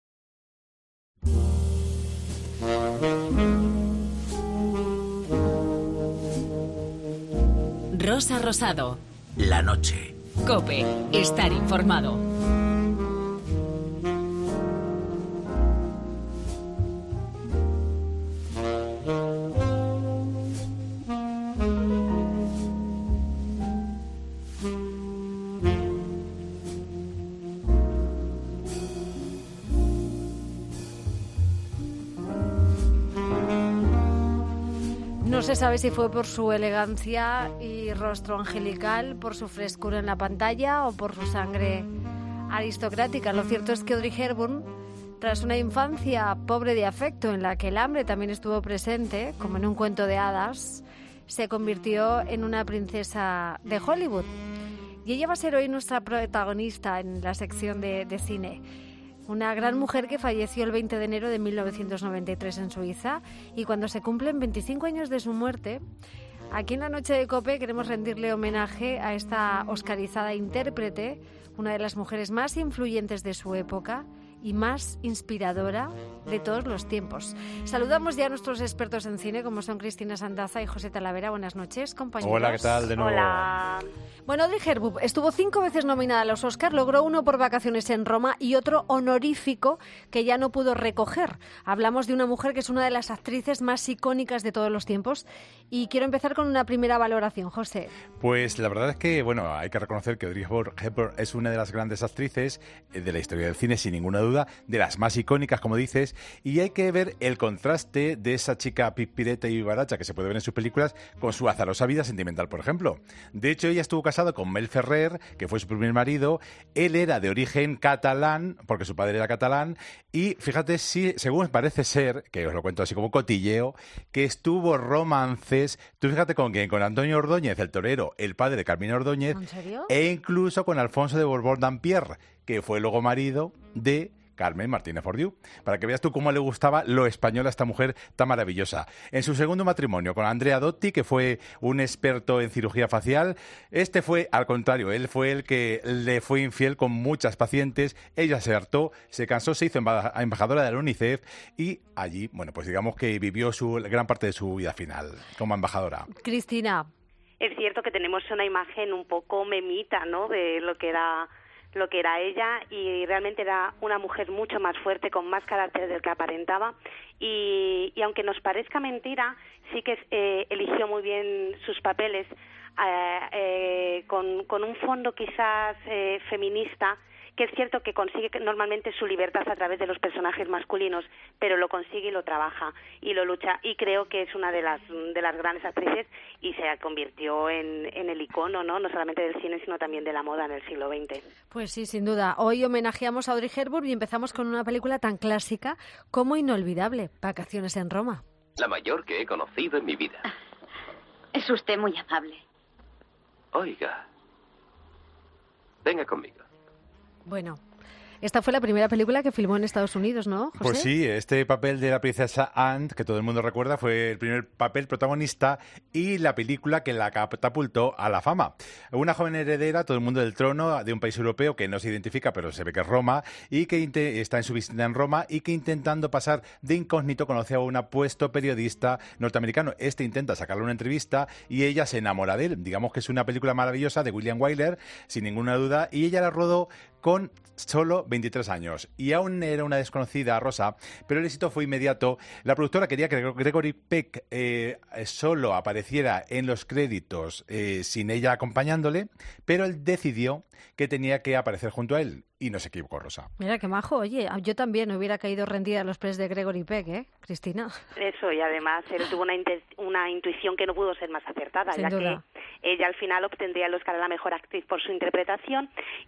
C: Rosa Rosado.
B: La noche.
C: COPE. Estar informado.
A: No se sabe si fue por su elegancia y rostro angelical, por su frescura en la pantalla o por su sangre aristocrática. Lo cierto es que Audrey Hepburn, tras una infancia pobre de afecto en la que el hambre también estuvo presente, como en un cuento de hadas, se convirtió en una princesa de Hollywood. Y ella va a ser hoy nuestra protagonista en la sección de cine. Una gran mujer que falleció el 20 de enero de 1993 en Suiza, y cuando se cumplen 25 años de su muerte, Aquí en la noche de COPE queremos rendirle homenaje a esta oscarizada intérprete, una de las mujeres más influyentes de su época y más inspiradora de todos los tiempos. Saludamos ya a nuestros expertos en cine, como son Cristina Sandaza y José Talavera. Buenas noches, compañeros.
T: Hola, ¿qué tal? De nuevo.
A: Hola. Bueno, Audrey Hepburn estuvo 5 veces nominada a los Oscar, logró uno por Vacaciones en Roma y otro honorífico que ya no pudo recoger. Hablamos de una mujer que es una de las actrices más icónicas de todos los tiempos y quiero empezar con una primera valoración, José.
T: Pues la verdad es que, bueno, hay que reconocer que Audrey Hepburn es una de las grandes actrices de la historia del cine, sin ninguna duda, de las más icónicas, como dices, y hay que ver el contraste de esa chica pipireta y vivaracha que se puede ver en sus películas con su azarosa vida sentimental, por ejemplo. De hecho, ella estuvo casada con Mel Ferrer, que fue su primer marido. Él era de origen catalán, porque su padre era catalán, y fíjate, si, según parece ser, que os lo cuento así como cotilleo, que estuvo romances, tú fíjate con quién, con Antonio Ordóñez, el torero, el padre de Carmina Ordóñez,
A: ¿En serio?
T: e incluso con Alfonso de Borbón-Dampierre, que fue luego marido de Carmen Martínez Fordiú, para que veas tú cómo le gustaba lo español a esta mujer tan maravillosa. En su segundo matrimonio con Andrea Dotti, que fue un experto en cirugía facial, este fue al contrario, él fue el que le fue infiel con muchas pacientes, ella se hartó, se cansó, se hizo embajadora de la UNICEF y allí, bueno, pues digamos que vivió gran parte de su vida final como embajadora.
A: Cristina.
U: Es cierto que tenemos una imagen un poco memita, ¿no?, de lo que era ella, y realmente era una mujer mucho más fuerte, con más carácter del que aparentaba, y aunque nos parezca mentira, sí que eligió muy bien sus papeles, con un fondo quizás feminista, que es cierto que consigue normalmente su libertad a través de los personajes masculinos, pero lo consigue y lo trabaja y lo lucha, y creo que es una de las grandes actrices y se convirtió en el icono, no solamente del cine, sino también de la moda en el siglo XX.
A: Pues sí, sin duda. Hoy homenajeamos a Audrey Hepburn y empezamos con una película tan clásica como inolvidable, Vacaciones en Roma.
V: La mayor que he conocido en mi vida.
W: Es usted muy amable.
V: Oiga, venga conmigo.
A: Bueno, esta fue la primera película que filmó en Estados Unidos, ¿no, José?
T: Pues sí, este papel de la princesa Anne, que todo el mundo recuerda, fue el primer papel protagonista y la película que la catapultó a la fama. Una joven heredera, todo el mundo del trono, de un país europeo que no se identifica, pero se ve que es Roma, y que está en su visita en Roma y que intentando pasar de incógnito conoce a un apuesto periodista norteamericano. Este intenta sacarle una entrevista y ella se enamora de él. Digamos que es una película maravillosa de William Wyler, sin ninguna duda, y ella la rodó con solo 23 años. Y aún era una desconocida, Rosa, pero el éxito fue inmediato. La productora quería que Gregory Peck solo apareciera en los créditos sin ella acompañándole, pero él decidió que tenía que aparecer junto a él. Y no se equivocó, Rosa.
A: Mira, qué majo. Oye, yo también hubiera caído rendida a los pies de Gregory Peck, ¿eh, Cristina?
U: Eso, y además él tuvo una intuición que no pudo ser más acertada,
A: Sin
U: ya
A: duda.
U: que ella al final obtendría el Oscar a la mejor actriz por su interpretación.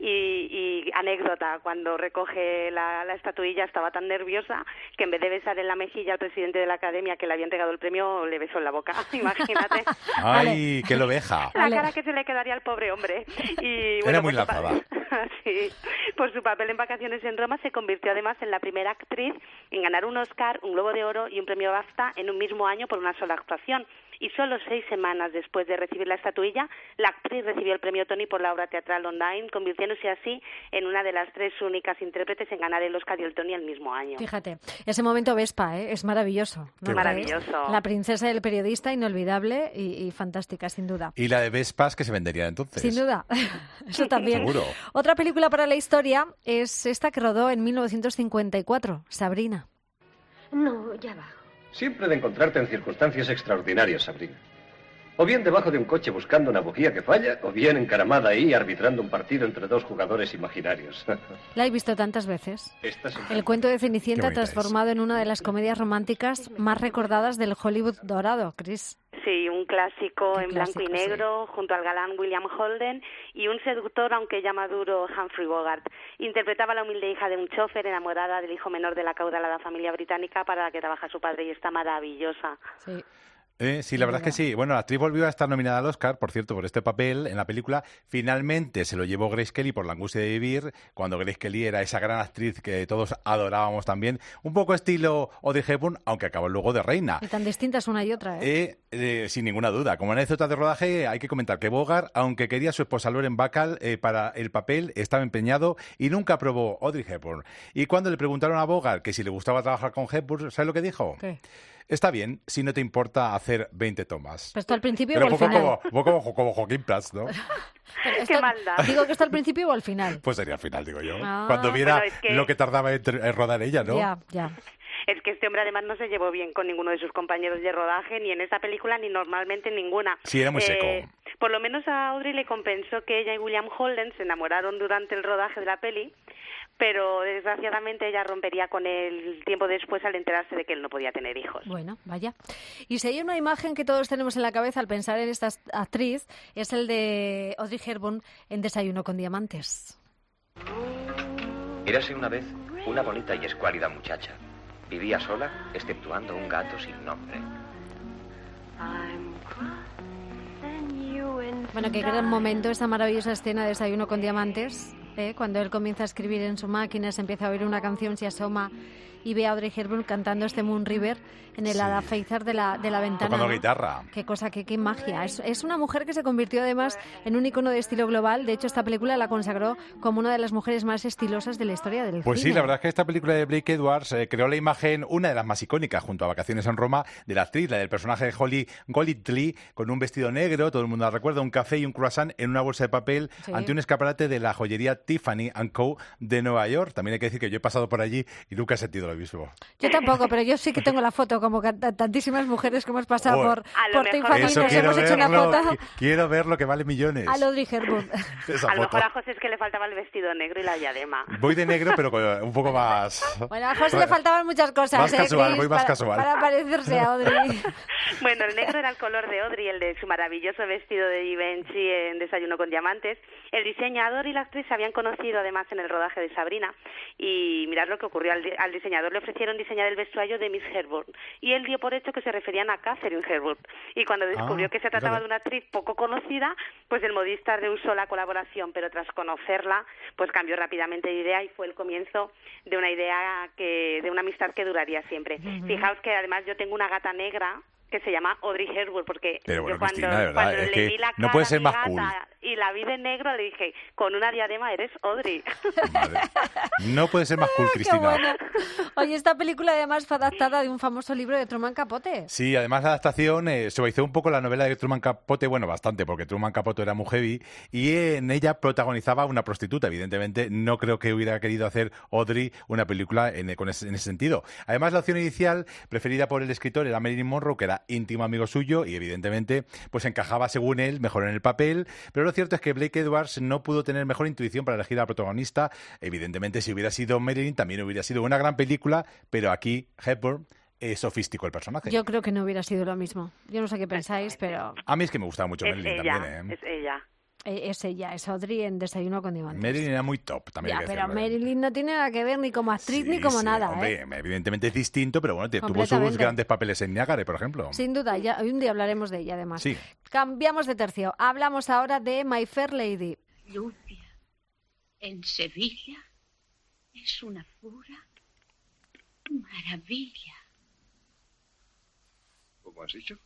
U: Y anécdota, cuando recoge la estatuilla estaba tan nerviosa que en vez de besar en la mejilla al presidente de la Academia que le había entregado el premio, le besó en la boca. Imagínate.
T: ¡Ay, qué lobeja!
U: La cara que se le quedaría al pobre hombre. Y, bueno,
T: Era muy
U: pues,
T: lanzada.
U: Sí, por su papel en Vacaciones en Roma se convirtió además en la primera actriz en ganar un Oscar, un Globo de Oro y un premio BAFTA en un mismo año por una sola actuación. Y solo 6 semanas después de recibir la estatuilla, la actriz recibió el premio Tony por la obra teatral Ondine, convirtiéndose así en una de las 3 únicas intérpretes en ganar el Oscar y el Tony el mismo año.
A: Fíjate, ese momento Vespa, es maravilloso. ¿No?
U: Qué maravilloso.
A: La princesa del periodista, inolvidable y fantástica, sin duda.
T: Y la de Vespas que se vendería entonces.
A: Sin duda, eso también.
T: Seguro.
A: Otra película para la historia es esta que rodó en 1954, Sabrina.
W: No, ya bajo.
X: Siempre de encontrarte en circunstancias extraordinarias, Sabrina. O bien debajo de un coche buscando una bujía que falla, o bien encaramada ahí arbitrando un partido entre 2 jugadores imaginarios.
A: La he visto tantas veces.
X: Estás
A: El cuento de Cenicienta
X: Qué bonita
A: transformado en una de las comedias románticas más recordadas del Hollywood dorado, Chris.
U: Sí, un clásico en
A: clásico,
U: blanco y negro, junto al galán William Holden y un seductor, aunque ya maduro, Humphrey Bogart. Interpretaba a la humilde hija de un chofer enamorada del hijo menor de la caudalada familia británica para la que trabaja su padre, y está maravillosa.
A: Sí.
T: Sí, la verdad es que sí. Bueno, la actriz volvió a estar nominada al Oscar, por cierto, por este papel en la película. Finalmente se lo llevó Grace Kelly por La angustia de vivir, cuando Grace Kelly era esa gran actriz que todos adorábamos también. Un poco estilo Audrey Hepburn, aunque acabó luego de reina.
A: Y tan distintas una y otra, ¿eh?
T: Sin ninguna duda. Como anécdota de rodaje, hay que comentar que Bogart, aunque quería a su esposa Lauren Bacall para el papel, estaba empeñado y nunca aprobó Audrey Hepburn. Y cuando le preguntaron a Bogart que si le gustaba trabajar con Hepburn, ¿sabes lo que dijo?
A: ¿Qué?
T: Está bien, si no te importa hacer 20 tomas.
A: Pues esto al principio
T: Pero
A: o al final.
T: como Joaquín Prats, ¿no?
A: Qué maldad. Digo que está al principio o al final.
T: Pues sería al final, digo yo.
A: Ah.
T: Cuando viera
U: Bueno, es que...
T: lo que tardaba en rodar ella, ¿no?
A: Ya.
U: Es que este hombre además no se llevó bien con ninguno de sus compañeros de rodaje, ni en esta película, ni normalmente en ninguna.
T: Sí, era muy seco.
U: Por lo menos a Audrey le compensó que ella y William Holden se enamoraron durante el rodaje de la peli, pero desgraciadamente ella rompería con él tiempo después al enterarse de que él no podía tener hijos.
A: Bueno, vaya. Y si hay una imagen que todos tenemos en la cabeza al pensar en esta actriz, es el de Audrey Hepburn en Desayuno con Diamantes.
E: Érase una vez una bonita y escuálida muchacha. Vivía sola, exceptuando un gato sin nombre.
A: Bueno, qué gran momento esa maravillosa escena de Desayuno con Diamantes, cuando él comienza a escribir en su máquina, se empieza a oír una canción, se asoma y ve a Audrey Hepburn cantando este Moon River en el adafeitar de la ventana.
T: Tocando guitarra.
A: Qué cosa, qué magia. Es una mujer que se convirtió además en un icono de estilo global. De hecho, esta película la consagró como una de las mujeres más estilosas de la historia del
T: Pues
A: cine.
T: sí, la verdad es que esta película de Blake Edwards creó la imagen, una de las más icónicas, junto a Vacaciones en Roma, de la actriz, la del personaje de Holly Golightly, con un vestido negro, todo el mundo la recuerda, un café y un croissant en una bolsa de papel,
A: Sí.
T: ante un escaparate de la joyería Tiffany & Co. de Nueva York. También hay que decir que yo he pasado por allí y nunca he sentido lo mismo.
A: Yo tampoco, pero yo sí que tengo la foto, como tantísimas mujeres que hemos pasado
T: Joder.
A: por Tiffany,
T: Eso
A: nos
T: quiero
A: hemos hecho una
T: verlo,
A: foto
T: quiero ver lo que vale millones.
A: a Audrey Hepburn.
T: Esa
U: A lo
T: foto.
U: mejor a José es que le faltaba el vestido negro y la diadema.
T: Voy de negro, pero un poco más...
A: Bueno, a José le faltaban muchas cosas.
T: Más casual,
A: Chris,
T: voy más casual.
A: Para parecerse a Audrey.
U: Bueno, el negro era el color de Audrey, el de su maravilloso vestido de Givenchy en Desayuno con Diamantes. El diseñador y la actriz se habían conocido además en el rodaje de Sabrina, y mirad lo que ocurrió. Al diseñador le ofrecieron diseñar el vestuario de Miss Hepburn y él dio por hecho que se referían a Catherine Hepburn, y cuando descubrió que se trataba de una actriz poco conocida, pues el modista rehusó la colaboración, pero tras conocerla pues cambió rápidamente de idea y fue el comienzo de una de una amistad que duraría siempre. Fijaos que además yo tengo una gata negra que se llama Audrey Hepburn, porque
T: Pero bueno,
U: yo cuando,
T: Cristina, de verdad,
U: cuando
T: es
U: le
T: que
U: vi la cara
T: no puede ser
U: a mi
T: más
U: gata
T: cool.
U: y la vi de negro, le dije, con una diadema eres Audrey.
T: No puede ser más cool, Cristina.
A: Qué bueno. Oye, esta película además fue adaptada de un famoso libro de Truman Capote.
T: Sí, además la adaptación suavizó un poco la novela de Truman Capote, bueno, bastante, porque Truman Capote era muy heavy, y en ella protagonizaba a una prostituta. Evidentemente, no creo que hubiera querido hacer Audrey una película en ese sentido. Además, la opción inicial, preferida por el escritor, era Marilyn Monroe, que era íntimo amigo suyo, y evidentemente, pues encajaba, según él, mejor en el papel. Pero lo cierto es que Blake Edwards no pudo tener mejor intuición para elegir a la protagonista. Evidentemente, si hubiera sido Marilyn, también hubiera sido una gran película, pero aquí Hepburn sofisticó el personaje.
A: Yo creo que no hubiera sido lo mismo. Yo no sé qué pensáis, pero
T: A mí es que me gustaba mucho Marilyn
U: ella,
T: también,
U: es ella.
A: Es ella, es Audrey en Desayuno con Diamantes.
T: Marilyn era muy top, también
A: Ya,
T: hay que
A: pero
T: decirlo.
A: Marilyn no tiene nada que ver ni como actriz ni como
T: Sí,
A: nada,
T: hombre,
A: ¿eh?
T: evidentemente es distinto, pero bueno, tuvo sus
A: Completamente.
T: grandes papeles en Niágara, por ejemplo.
A: Sin duda, ya un día hablaremos de ella además.
T: Sí.
A: Cambiamos de tercio. Hablamos ahora de My Fair Lady.
W: Lluvia en Sevilla es una pura maravilla.
P: ¿Cómo has dicho?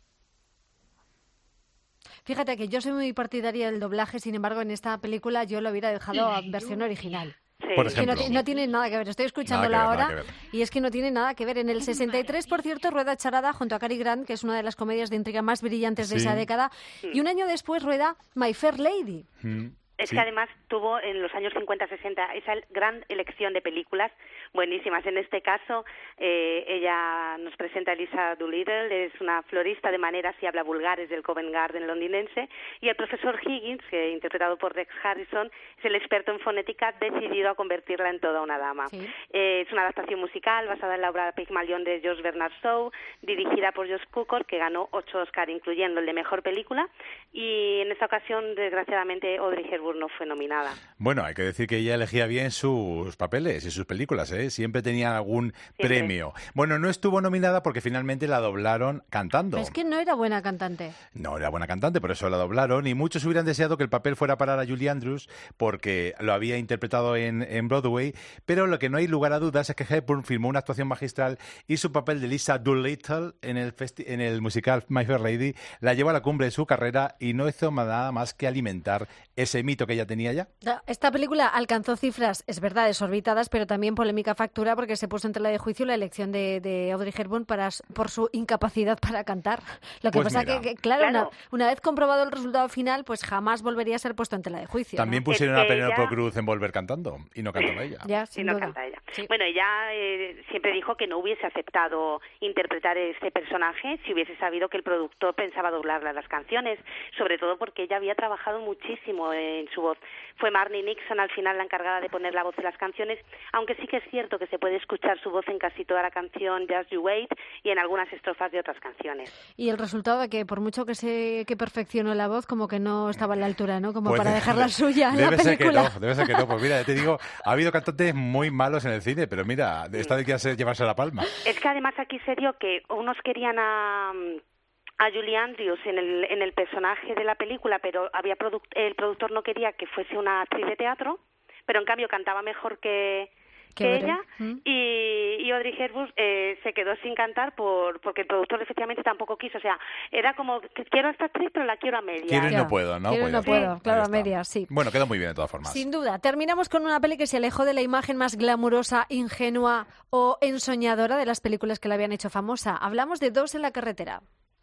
A: Fíjate que yo soy muy partidaria del doblaje, sin embargo, en esta película yo lo hubiera dejado en versión original.
T: Por
A: Es que
T: ejemplo.
A: no tiene nada que ver. Estoy escuchándola
T: Nada que ver,
A: ahora
T: nada que ver.
A: y es que no tiene nada que ver. En el 63, por cierto, rueda Charada junto a Cary Grant, que es una de las comedias de intriga más brillantes de
T: Sí.
A: esa década. Y un año después rueda My Fair Lady.
U: Es
T: Sí.
U: que además tuvo en los años 50-60 esa gran elección de películas buenísimas. En este caso, ella nos presenta a Elisa Doolittle, es una florista de maneras y habla vulgares del Covent Garden londinense, y el profesor Higgins, que interpretado por Rex Harrison, es el experto en fonética decidido a convertirla en toda una dama. Es una adaptación musical basada en la obra Pygmalion de George Bernard Shaw, dirigida por Josh Cukor, que ganó 8 Oscar, incluyendo el de Mejor Película, y en esta ocasión, desgraciadamente, Audrey Hepburn Hepburn no fue nominada.
T: Bueno, hay que decir que ella elegía bien sus papeles y sus películas, ¿eh? Siempre tenían algún premio. Bueno, no estuvo nominada porque finalmente la doblaron cantando.
A: Es que no era buena cantante.
T: No era buena cantante, por eso la doblaron, y muchos hubieran deseado que el papel fuera para la Julie Andrews porque lo había interpretado en Broadway, pero lo que no hay lugar a dudas es que Hepburn firmó una actuación magistral y su papel de Lisa Doolittle en el musical My Fair Lady la llevó a la cumbre de su carrera y no hizo nada más que alimentar ese mito que ella tenía ya.
A: Esta película alcanzó cifras, es verdad, desorbitadas, pero también polémica factura porque se puso en tela de juicio la elección de Audrey Hepburn por su incapacidad para cantar. Lo que pasa que claro. Una vez comprobado el resultado final, pues jamás volvería a ser puesto en tela de juicio.
T: También pusieron a Penélope Cruz en Volver cantando y no cantaba ella.
U: Canta ella. Sí. Bueno, ella siempre dijo que no hubiese aceptado interpretar este personaje si hubiese sabido que el productor pensaba doblarle las canciones, sobre todo porque ella había trabajado muchísimo en su voz. Fue Marnie Nixon al final la encargada de poner la voz en las canciones, aunque sí que es cierto que se puede escuchar su voz en casi toda la canción Just You Wait y en algunas estrofas de otras canciones.
A: Y el resultado de que por mucho que perfeccionó la voz, como que no estaba a la altura, ¿no? Como pues para dejarla suya en la película.
T: Debe ser que no. Pues mira, te digo, ha habido cantantes muy malos en el cine, pero mira, esta de que llevarse la palma.
U: Es que además aquí se dio que unos querían a Julie Andrews en el personaje de la película, pero el productor no quería que fuese una actriz de teatro, pero en cambio cantaba mejor que ella, y Audrey Hepburn se quedó sin cantar porque el productor efectivamente tampoco quiso. O sea, era como, quiero a esta actriz, pero la quiero a medias.
T: Quiero y no puedo, ¿no?
A: Quiero y no puedo, claro, a medias, sí.
T: Bueno, quedó muy bien de todas formas.
A: Sin duda. Terminamos con una peli que se alejó de la imagen más glamurosa, ingenua o ensoñadora de las películas que la habían hecho famosa. Hablamos de Dos en la carretera.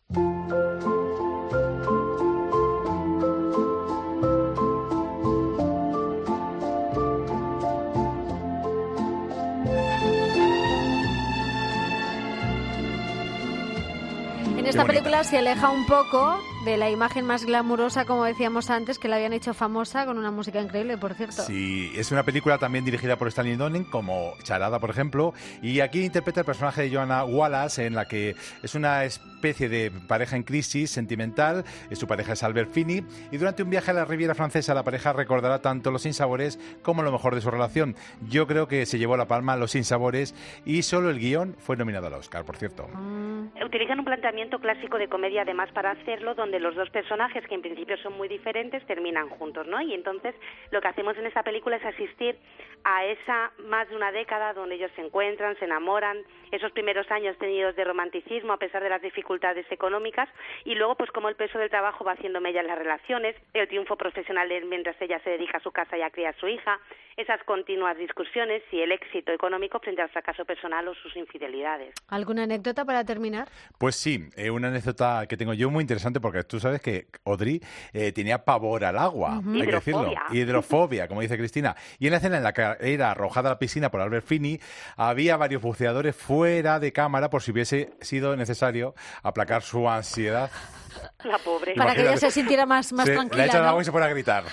A: En esta película se aleja un poco de la imagen más glamurosa, como decíamos antes, que la habían hecho famosa con una música increíble, por cierto.
T: Sí, es una película también dirigida por Stanley Donen, como Charada, por ejemplo, y aquí interpreta el personaje de Joanna Wallace, en la que es una especie de pareja en crisis sentimental. Su pareja es Albert Finney, y durante un viaje a la Riviera Francesa la pareja recordará tanto los sinsabores como lo mejor de su relación. Yo creo que se llevó la palma los sinsabores, y solo el guión fue nominado al Oscar, por cierto.
U: Utilizan un planteamiento clásico de comedia además para hacerlo, donde los dos personajes, que en principio son muy diferentes, terminan juntos, ¿no? Y entonces lo que hacemos en esta película es asistir a esa más de una década donde ellos se encuentran, se enamoran, esos primeros años tenidos de romanticismo a pesar de las dificultades económicas, y luego pues como el peso del trabajo va haciendo mella en las relaciones, el triunfo profesional mientras ella se dedica a su casa y a criar a su hija, esas continuas discusiones y el éxito económico frente al fracaso personal o sus infidelidades.
A: ¿Alguna anécdota para terminar?
T: Pues sí, una anécdota que tengo yo muy interesante, porque tú sabes que Audrey tenía pavor al agua, hay que decirlo, hidrofobia, como dice Cristina, y en la escena en la que era arrojada a la piscina por Albert Finney, había varios buceadores fuera de cámara por si hubiese sido necesario aplacar su ansiedad.
U: La pobre.
A: Para que ella se sintiera más tranquila.
T: Le echan el
A: ¿no?
T: agua y se pone a gritar.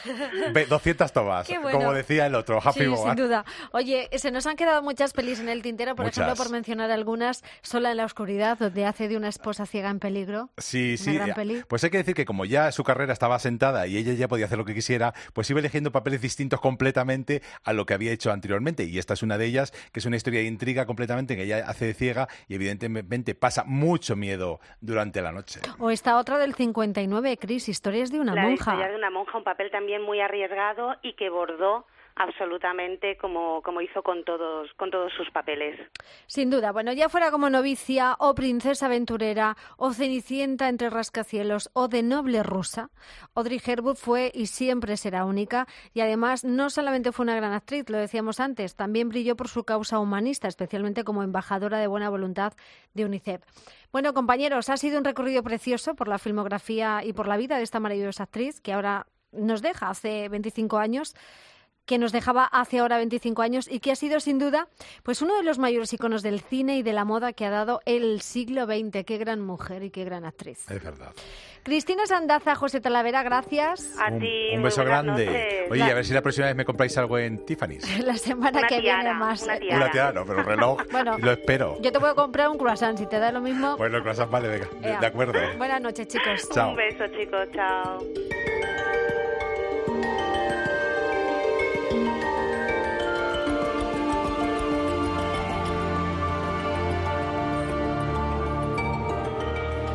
T: 200 tomas,
A: bueno.
T: Como decía el otro, Happy
A: Sí,
T: Boat.
A: sin duda. Oye, se nos han quedado muchas pelis en el tintero, por ejemplo, por mencionar algunas, Sola en la oscuridad, donde hace de una esposa ciega en peligro.
T: Sí,
A: una gran peli.
T: Pues hay que decir que como ya su carrera estaba asentada y ella ya podía hacer lo que quisiera, pues iba eligiendo papeles distintos completamente a lo que había hecho anteriormente. Y esta es una de ellas, que es una historia de intriga completamente, que ella hace de ciega y evidentemente pasa mucho miedo durante la noche.
A: O esta otra del 59, Cris, Historias de una monja.
U: La historia de una monja, un papel también muy arriesgado y que bordó absolutamente como hizo con todos sus papeles.
A: Sin duda. Bueno, ya fuera como Novicia o Princesa Aventurera o Cenicienta entre rascacielos o de Noble rusa, Audrey Hepburn fue y siempre será única, y además no solamente fue una gran actriz, lo decíamos antes, también brilló por su causa humanista, especialmente como embajadora de buena voluntad de UNICEF. Bueno, compañeros, ha sido un recorrido precioso por la filmografía y por la vida de esta maravillosa actriz que ahora nos deja hace 25 años, que nos dejaba hace ahora 25 años y que ha sido sin duda pues uno de los mayores iconos del cine y de la moda que ha dado el siglo XX. Qué gran mujer y qué gran actriz.
T: Es verdad.
A: Cristina Sandaza, José Talavera, gracias.
U: A ti,
T: un beso grande.
U: Noches.
T: Oye, a ver si la próxima vez me compráis algo en Tiffany's.
A: La semana que viene más.
U: Una
T: tiara, no, pero un reloj.
A: Bueno,
T: lo espero.
A: Yo te puedo comprar un croissant, si te da lo mismo.
T: Bueno, el croissant vale, venga. De acuerdo.
A: Buenas noches, chicos.
T: Chao.
U: Un beso, chicos. Chao.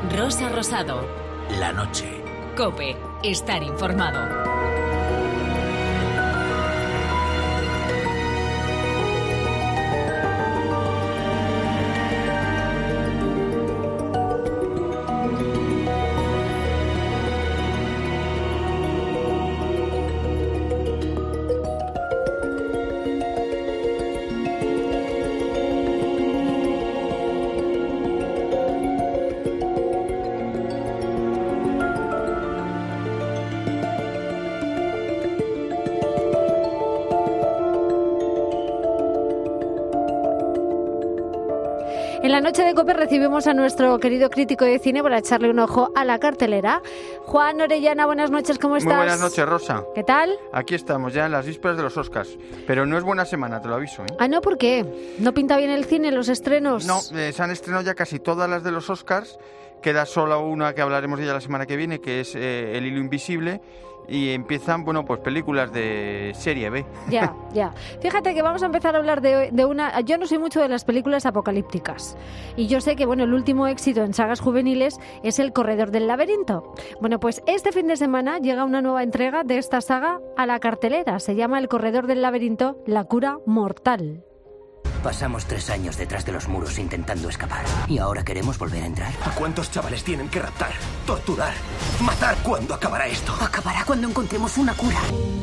C: Rosa Rosado.
B: La noche.
C: COPE. Estar informado.
A: En la noche de COPE recibimos a nuestro querido crítico de cine para echarle un ojo a la cartelera. Juan Orellana, buenas noches, ¿cómo estás?
O: Muy buenas noches, Rosa.
A: ¿Qué tal?
O: Aquí estamos ya en las vísperas de los Oscars, pero no es buena semana, te lo aviso, ¿eh?
A: Ah, no, ¿por qué? ¿No pinta bien el cine, los estrenos?
O: No, se han estrenado ya casi todas las de los Oscars, queda solo una que hablaremos de ella la semana que viene, que es El hilo invisible, y empiezan, bueno, pues películas de serie B.
A: Ya. Fíjate que vamos a empezar a hablar de una... Yo no soy mucho de las películas apocalípticas. Y yo sé que, bueno, el último éxito en sagas juveniles es El corredor del laberinto. Bueno, pues este fin de semana llega una nueva entrega de esta saga a la cartelera. Se llama El corredor del laberinto, la cura mortal.
B: Pasamos 3 años detrás de los muros intentando escapar. ¿Y ahora queremos volver a entrar?
F: ¿A cuántos chavales tienen que raptar, torturar, matar? ¿Cuándo acabará esto?
W: Acabará cuando encontremos una cura.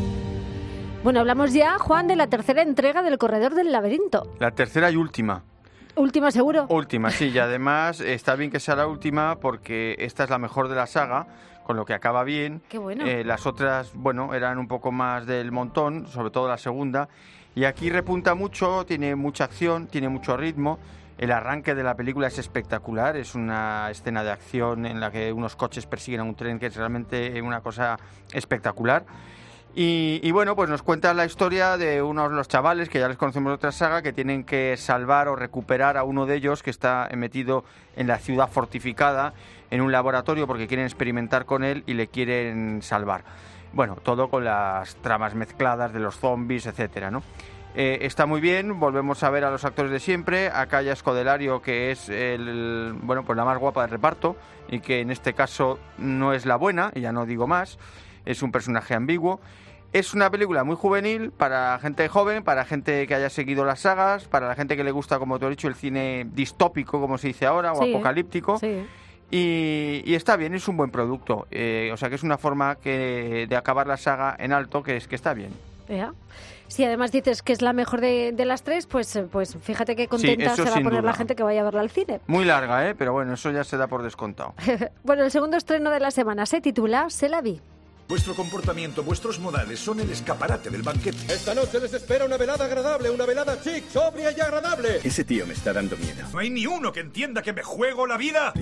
A: Bueno, hablamos ya, Juan, de la tercera entrega del Corredor del Laberinto.
O: La tercera y última.
A: ¿Última seguro?
O: Última, sí, y además está bien que sea la última porque esta es la mejor de la saga, con lo que acaba bien.
A: Qué bueno.
O: Las otras, bueno, eran un poco más del montón, sobre todo la segunda. Y aquí repunta mucho, tiene mucha acción, tiene mucho ritmo. El arranque de la película es espectacular, es una escena de acción en la que unos coches persiguen a un tren, que es realmente una cosa espectacular. Y bueno, pues nos cuenta la historia de unos de los chavales, que ya les conocemos de otra saga, que tienen que salvar o recuperar a uno de ellos que está metido en la ciudad fortificada, en un laboratorio, porque quieren experimentar con él y le quieren salvar. Bueno, todo con las tramas mezcladas de los zombies, etcétera, ¿no? Está muy bien, volvemos a ver a los actores de siempre, a Kaya Scodelario, que es pues la más guapa del reparto, y que en este caso no es la buena, y ya no digo más, es un personaje ambiguo. Es una película muy juvenil, para gente joven, para gente que haya seguido las sagas, para la gente que le gusta, como te he dicho, el cine distópico, como se dice ahora, o apocalíptico.
A: Sí.
O: Y está bien, es un buen producto. O sea que es una forma de acabar la saga en alto, que está bien.
A: Ya. Si además dices que es la mejor de las tres, pues fíjate qué contenta se va a poner la gente que vaya a verla al cine.
O: Muy larga, pero bueno, eso ya se da por descontado.
A: Bueno, el segundo estreno de la semana se titula Se la vi.
F: Vuestro comportamiento, vuestros modales son el escaparate del banquete. Esta noche les espera una velada agradable, una velada chic, sobria y agradable. Ese tío me está dando miedo. ¿No hay ni uno que entienda que me juego la vida?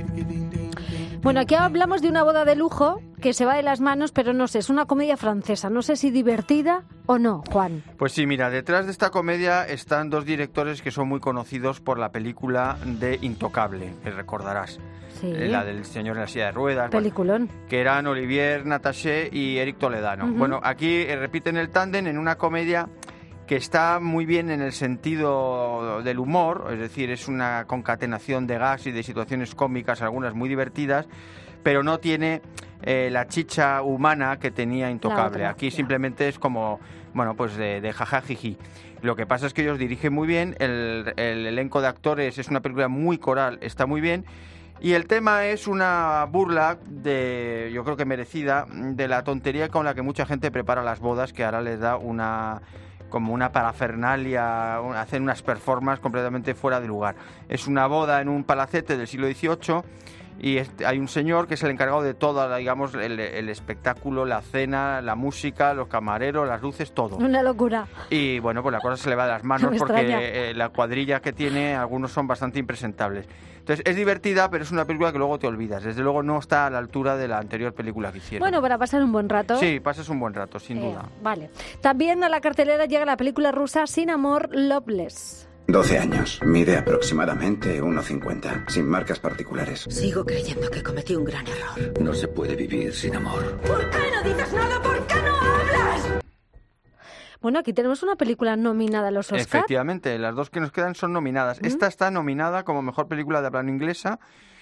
A: Bueno, aquí hablamos de una boda de lujo que se va de las manos, pero no sé, es una comedia francesa. No sé si divertida o no, Juan.
O: Pues sí, mira, detrás de esta comedia están dos directores que son muy conocidos por la película de Intocable, que recordarás.
A: Sí.
O: La del señor en la silla de ruedas.
A: Peliculón.
O: Bueno, que eran Olivier Nataché y Eric Toledano. Bueno, aquí repiten el tándem en una comedia que está muy bien en el sentido del humor, es decir, es una concatenación de gags y de situaciones cómicas, algunas muy divertidas, pero no tiene la chicha humana que tenía Intocable. Aquí simplemente es como, bueno, pues de jajajiji. Lo que pasa es que ellos dirigen muy bien, el elenco de actores es una película muy coral, está muy bien. Y el tema es una burla, yo creo que merecida, de la tontería con la que mucha gente prepara las bodas, que ahora les da como una parafernalia, hacen unas performances completamente fuera de lugar. Es una boda en un palacete del siglo XVIII y hay un señor que es el encargado de todo, digamos, el espectáculo, la cena, la música, los camareros, las luces, todo.
A: Una locura.
O: Y bueno, pues la cosa se le va de las manos porque la cuadrilla que tiene, algunos son bastante impresentables. Entonces es divertida, pero es una película que luego te olvidas. Desde luego no está a la altura de la anterior película que hicieron.
A: Bueno, para pasar un buen rato.
O: Sí, pasas un buen rato, sin duda.
A: Vale. También a la cartelera llega la película rusa Sin amor, Loveless.
G: 12 años, mide aproximadamente 1,50, sin marcas particulares.
W: Sigo creyendo que cometí un gran error.
F: No se puede vivir sin amor.
W: ¿Por qué no dices nada? ¿Por qué no hablas?
A: Bueno, aquí tenemos una película nominada a los Oscar.
O: Efectivamente, las dos que nos quedan son nominadas. Esta está nominada como mejor película de habla inglesa.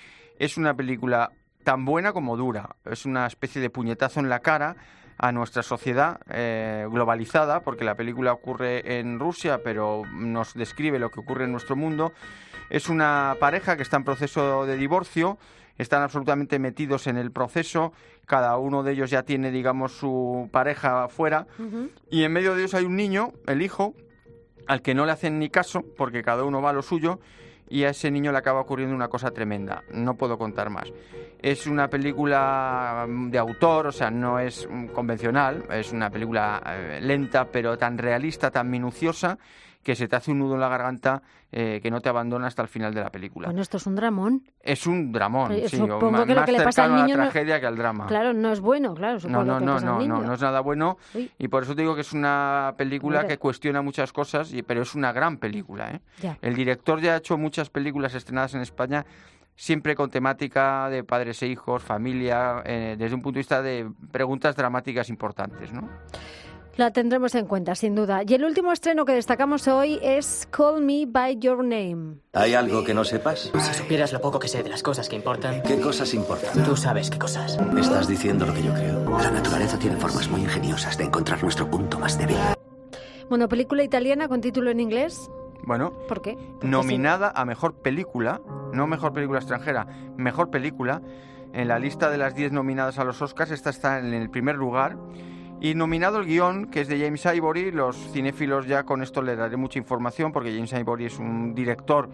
O: Es una película tan buena como dura. Es una especie de puñetazo en la cara a nuestra sociedad globalizada, porque la película ocurre en Rusia, pero nos describe lo que ocurre en nuestro mundo. Es una pareja que está en proceso de divorcio, están absolutamente metidos en el proceso, cada uno de ellos ya tiene, digamos, su pareja fuera, y en medio de ellos hay un niño, el hijo, al que no le hacen ni caso, porque cada uno va a lo suyo, y a ese niño le acaba ocurriendo una cosa tremenda. No puedo contar más. Es una película de autor, o sea, no es convencional, es una película lenta, pero tan realista, tan minuciosa, que se te hace un nudo en la garganta que no te abandona hasta el final de la película.
A: Bueno, esto es un dramón.
O: Es un dramón, sí,
A: supongo que
O: más
A: lo que le pasa al niño
O: a la tragedia que al drama.
A: Claro, no es bueno, claro.
O: No es nada bueno. Uy. Y por eso te digo que es una película que cuestiona muchas cosas, pero es una gran película, ¿eh?
A: Ya.
O: El director ya ha hecho muchas películas estrenadas en España, siempre con temática de padres e hijos, familia, desde un punto de vista de preguntas dramáticas importantes, ¿no?
A: La tendremos en cuenta, sin duda. Y el último estreno que destacamos hoy es Call Me By Your Name.
D: ¿Hay algo que no sepas?
H: Si supieras lo poco que sé de las cosas que importan...
D: ¿Qué cosas importan?
H: Tú sabes qué cosas.
D: Estás diciendo lo que yo creo. La naturaleza tiene formas muy ingeniosas de encontrar nuestro punto más débil.
A: Bueno, película italiana con título en inglés.
O: Bueno,
A: ¿por qué?
O: Nominada a Mejor Película, no Mejor Película Extranjera, Mejor Película. En la lista de las 10 nominadas a los Oscars, esta está en el primer lugar. Y nominado el guión, que es de James Ivory. Los cinéfilos ya con esto le daré mucha información, porque James Ivory es un director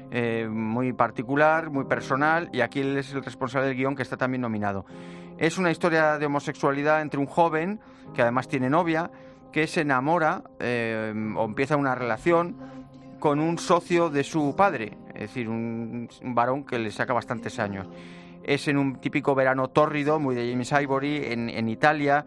O: muy particular, muy personal, y aquí él es el responsable del guión, que está también nominado. Es una historia de homosexualidad entre un joven, que además tiene novia, que se enamora o empieza una relación con un socio de su padre, es decir, un varón que le saca bastantes años. Es en un típico verano tórrido, muy de James Ivory, en Italia,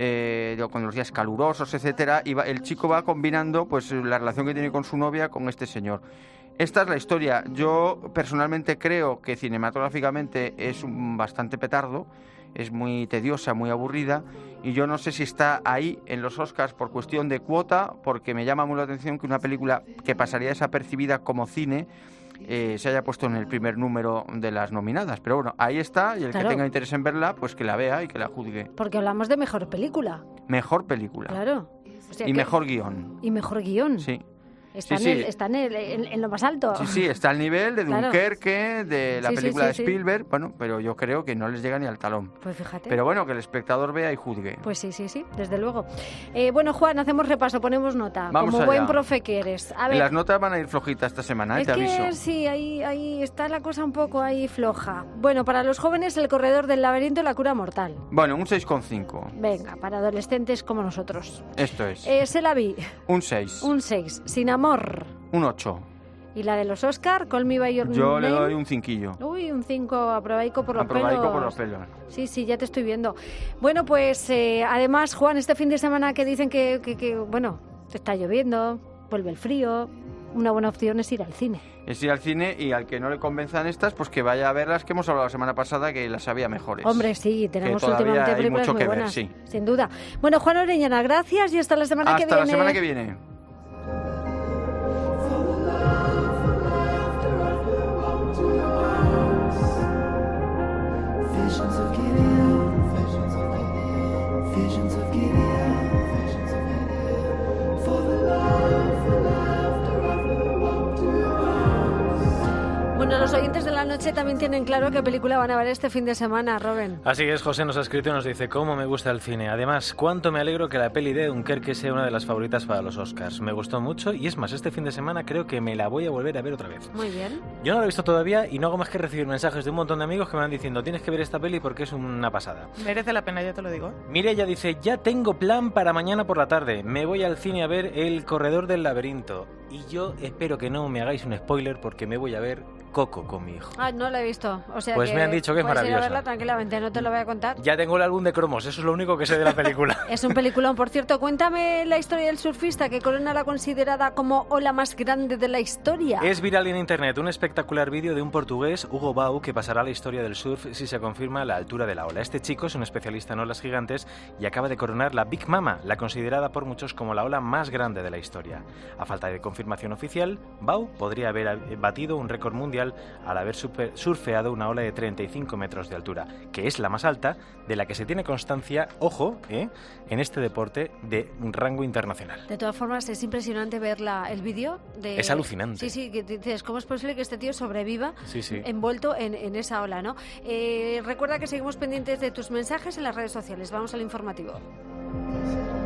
O: con los días calurosos, etcétera, y el chico va combinando pues la relación que tiene con su novia con este señor. Esta es la historia. Yo personalmente creo que cinematográficamente es bastante petardo, es muy tediosa, muy aburrida, y yo no sé si está ahí en los Oscars por cuestión de cuota, porque me llama mucho la atención que una película que pasaría desapercibida como cine se haya puesto en el primer número de las nominadas. Pero bueno, ahí está, y el que tenga interés en verla, pues que la vea y que la juzgue.
A: Porque hablamos de mejor película.
O: Mejor película.
A: Claro. O sea
O: y mejor guión.
A: Y mejor guión.
O: Sí.
A: Está, en lo más alto.
O: Sí, está al nivel de Dunkerque, de la película de Spielberg, bueno, pero yo creo que no les llega ni al talón.
A: Pues fíjate.
O: Pero bueno, que el espectador vea y juzgue.
A: Pues sí, desde luego. Bueno, Juan, hacemos repaso, ponemos nota.
O: Vamos
A: como
O: allá.
A: Buen profe que eres. A ver,
O: las notas van a ir flojitas esta semana,
A: es
O: te aviso.
A: Sí, ahí está la cosa un poco ahí floja. Bueno, para los jóvenes, El corredor del laberinto y la cura mortal.
O: Bueno, un 6,5.
A: Venga, para adolescentes como nosotros.
O: Esto es.
A: Se la vi.
O: Un 6.
A: Un 6. Sin amor.
O: Un 8.
A: ¿Y la de los Oscar? Call Me By Your Name.
O: Yo le doy un 5.
A: Uy, un 5, aprobaico por los pelos.
O: Aprobaico por los pelos.
A: Sí, ya te estoy viendo. Bueno, pues además, Juan, este fin de semana que dicen que bueno, está lloviendo, vuelve el frío, una buena opción es ir al cine.
O: Es ir al cine, y al que no le convenzan estas, pues que vaya a ver las que hemos hablado la semana pasada, que las había mejores.
A: Hombre, sí, tenemos últimamente
O: hay
A: películas
O: mucho
A: muy
O: que
A: buenas,
O: ver, sí.
A: Sin duda. Bueno, Juan Orellana, gracias y hasta la semana que viene.
O: Hasta la semana que viene.
A: Bueno, los oyentes de la noche también tienen claro qué película van a ver este fin de semana, Robin.
N: Así es, José nos ha escrito y nos dice: cómo me gusta el cine. Además, cuánto me alegro que la peli de Dunkerque sea una de las favoritas para los Oscars. Me gustó mucho, y es más, este fin de semana creo que me la voy a volver a ver otra vez.
A: Muy bien.
N: Yo no la he visto todavía y no hago más que recibir mensajes de un montón de amigos que me van diciendo: tienes que ver esta peli porque es una pasada.
I: Merece la pena, ya te lo digo.
N: Mireia dice: ya tengo plan para mañana por la tarde. Me voy al cine a ver El corredor del laberinto. Y yo espero que no me hagáis un spoiler, porque me voy a ver Coco con mi hijo.
A: Ah, no la he visto. O sea,
N: pues me han dicho que es maravillosa.
A: Ir a verla tranquilamente, no te lo voy a contar.
N: Ya tengo el álbum de cromos, eso es lo único que sé de la película.
A: Es un peliculón. Por cierto, cuéntame la historia del surfista que Corona la considerada como ola más grande de la historia.
N: Es viral en internet un espectacular vídeo de un portugués, Hugo Bau, que pasará a la historia del surf si se confirma la altura de la ola. Este chico es un especialista en olas gigantes y acaba de coronar la Big Mama, la considerada por muchos como la ola más grande de la historia. A falta de confirmación oficial, Bau podría haber batido un récord mundial mundial al haber surfeado una ola de 35 metros de altura, que es la más alta de la que se tiene constancia, ojo, en este deporte de rango internacional.
A: De todas formas, es impresionante ver el vídeo.
N: Es alucinante.
A: Sí, que dices, ¿cómo es posible que este tío sobreviva
N: sí.
A: envuelto en esa ola, ¿no? Recuerda que seguimos pendientes de tus mensajes en las redes sociales. Vamos al informativo.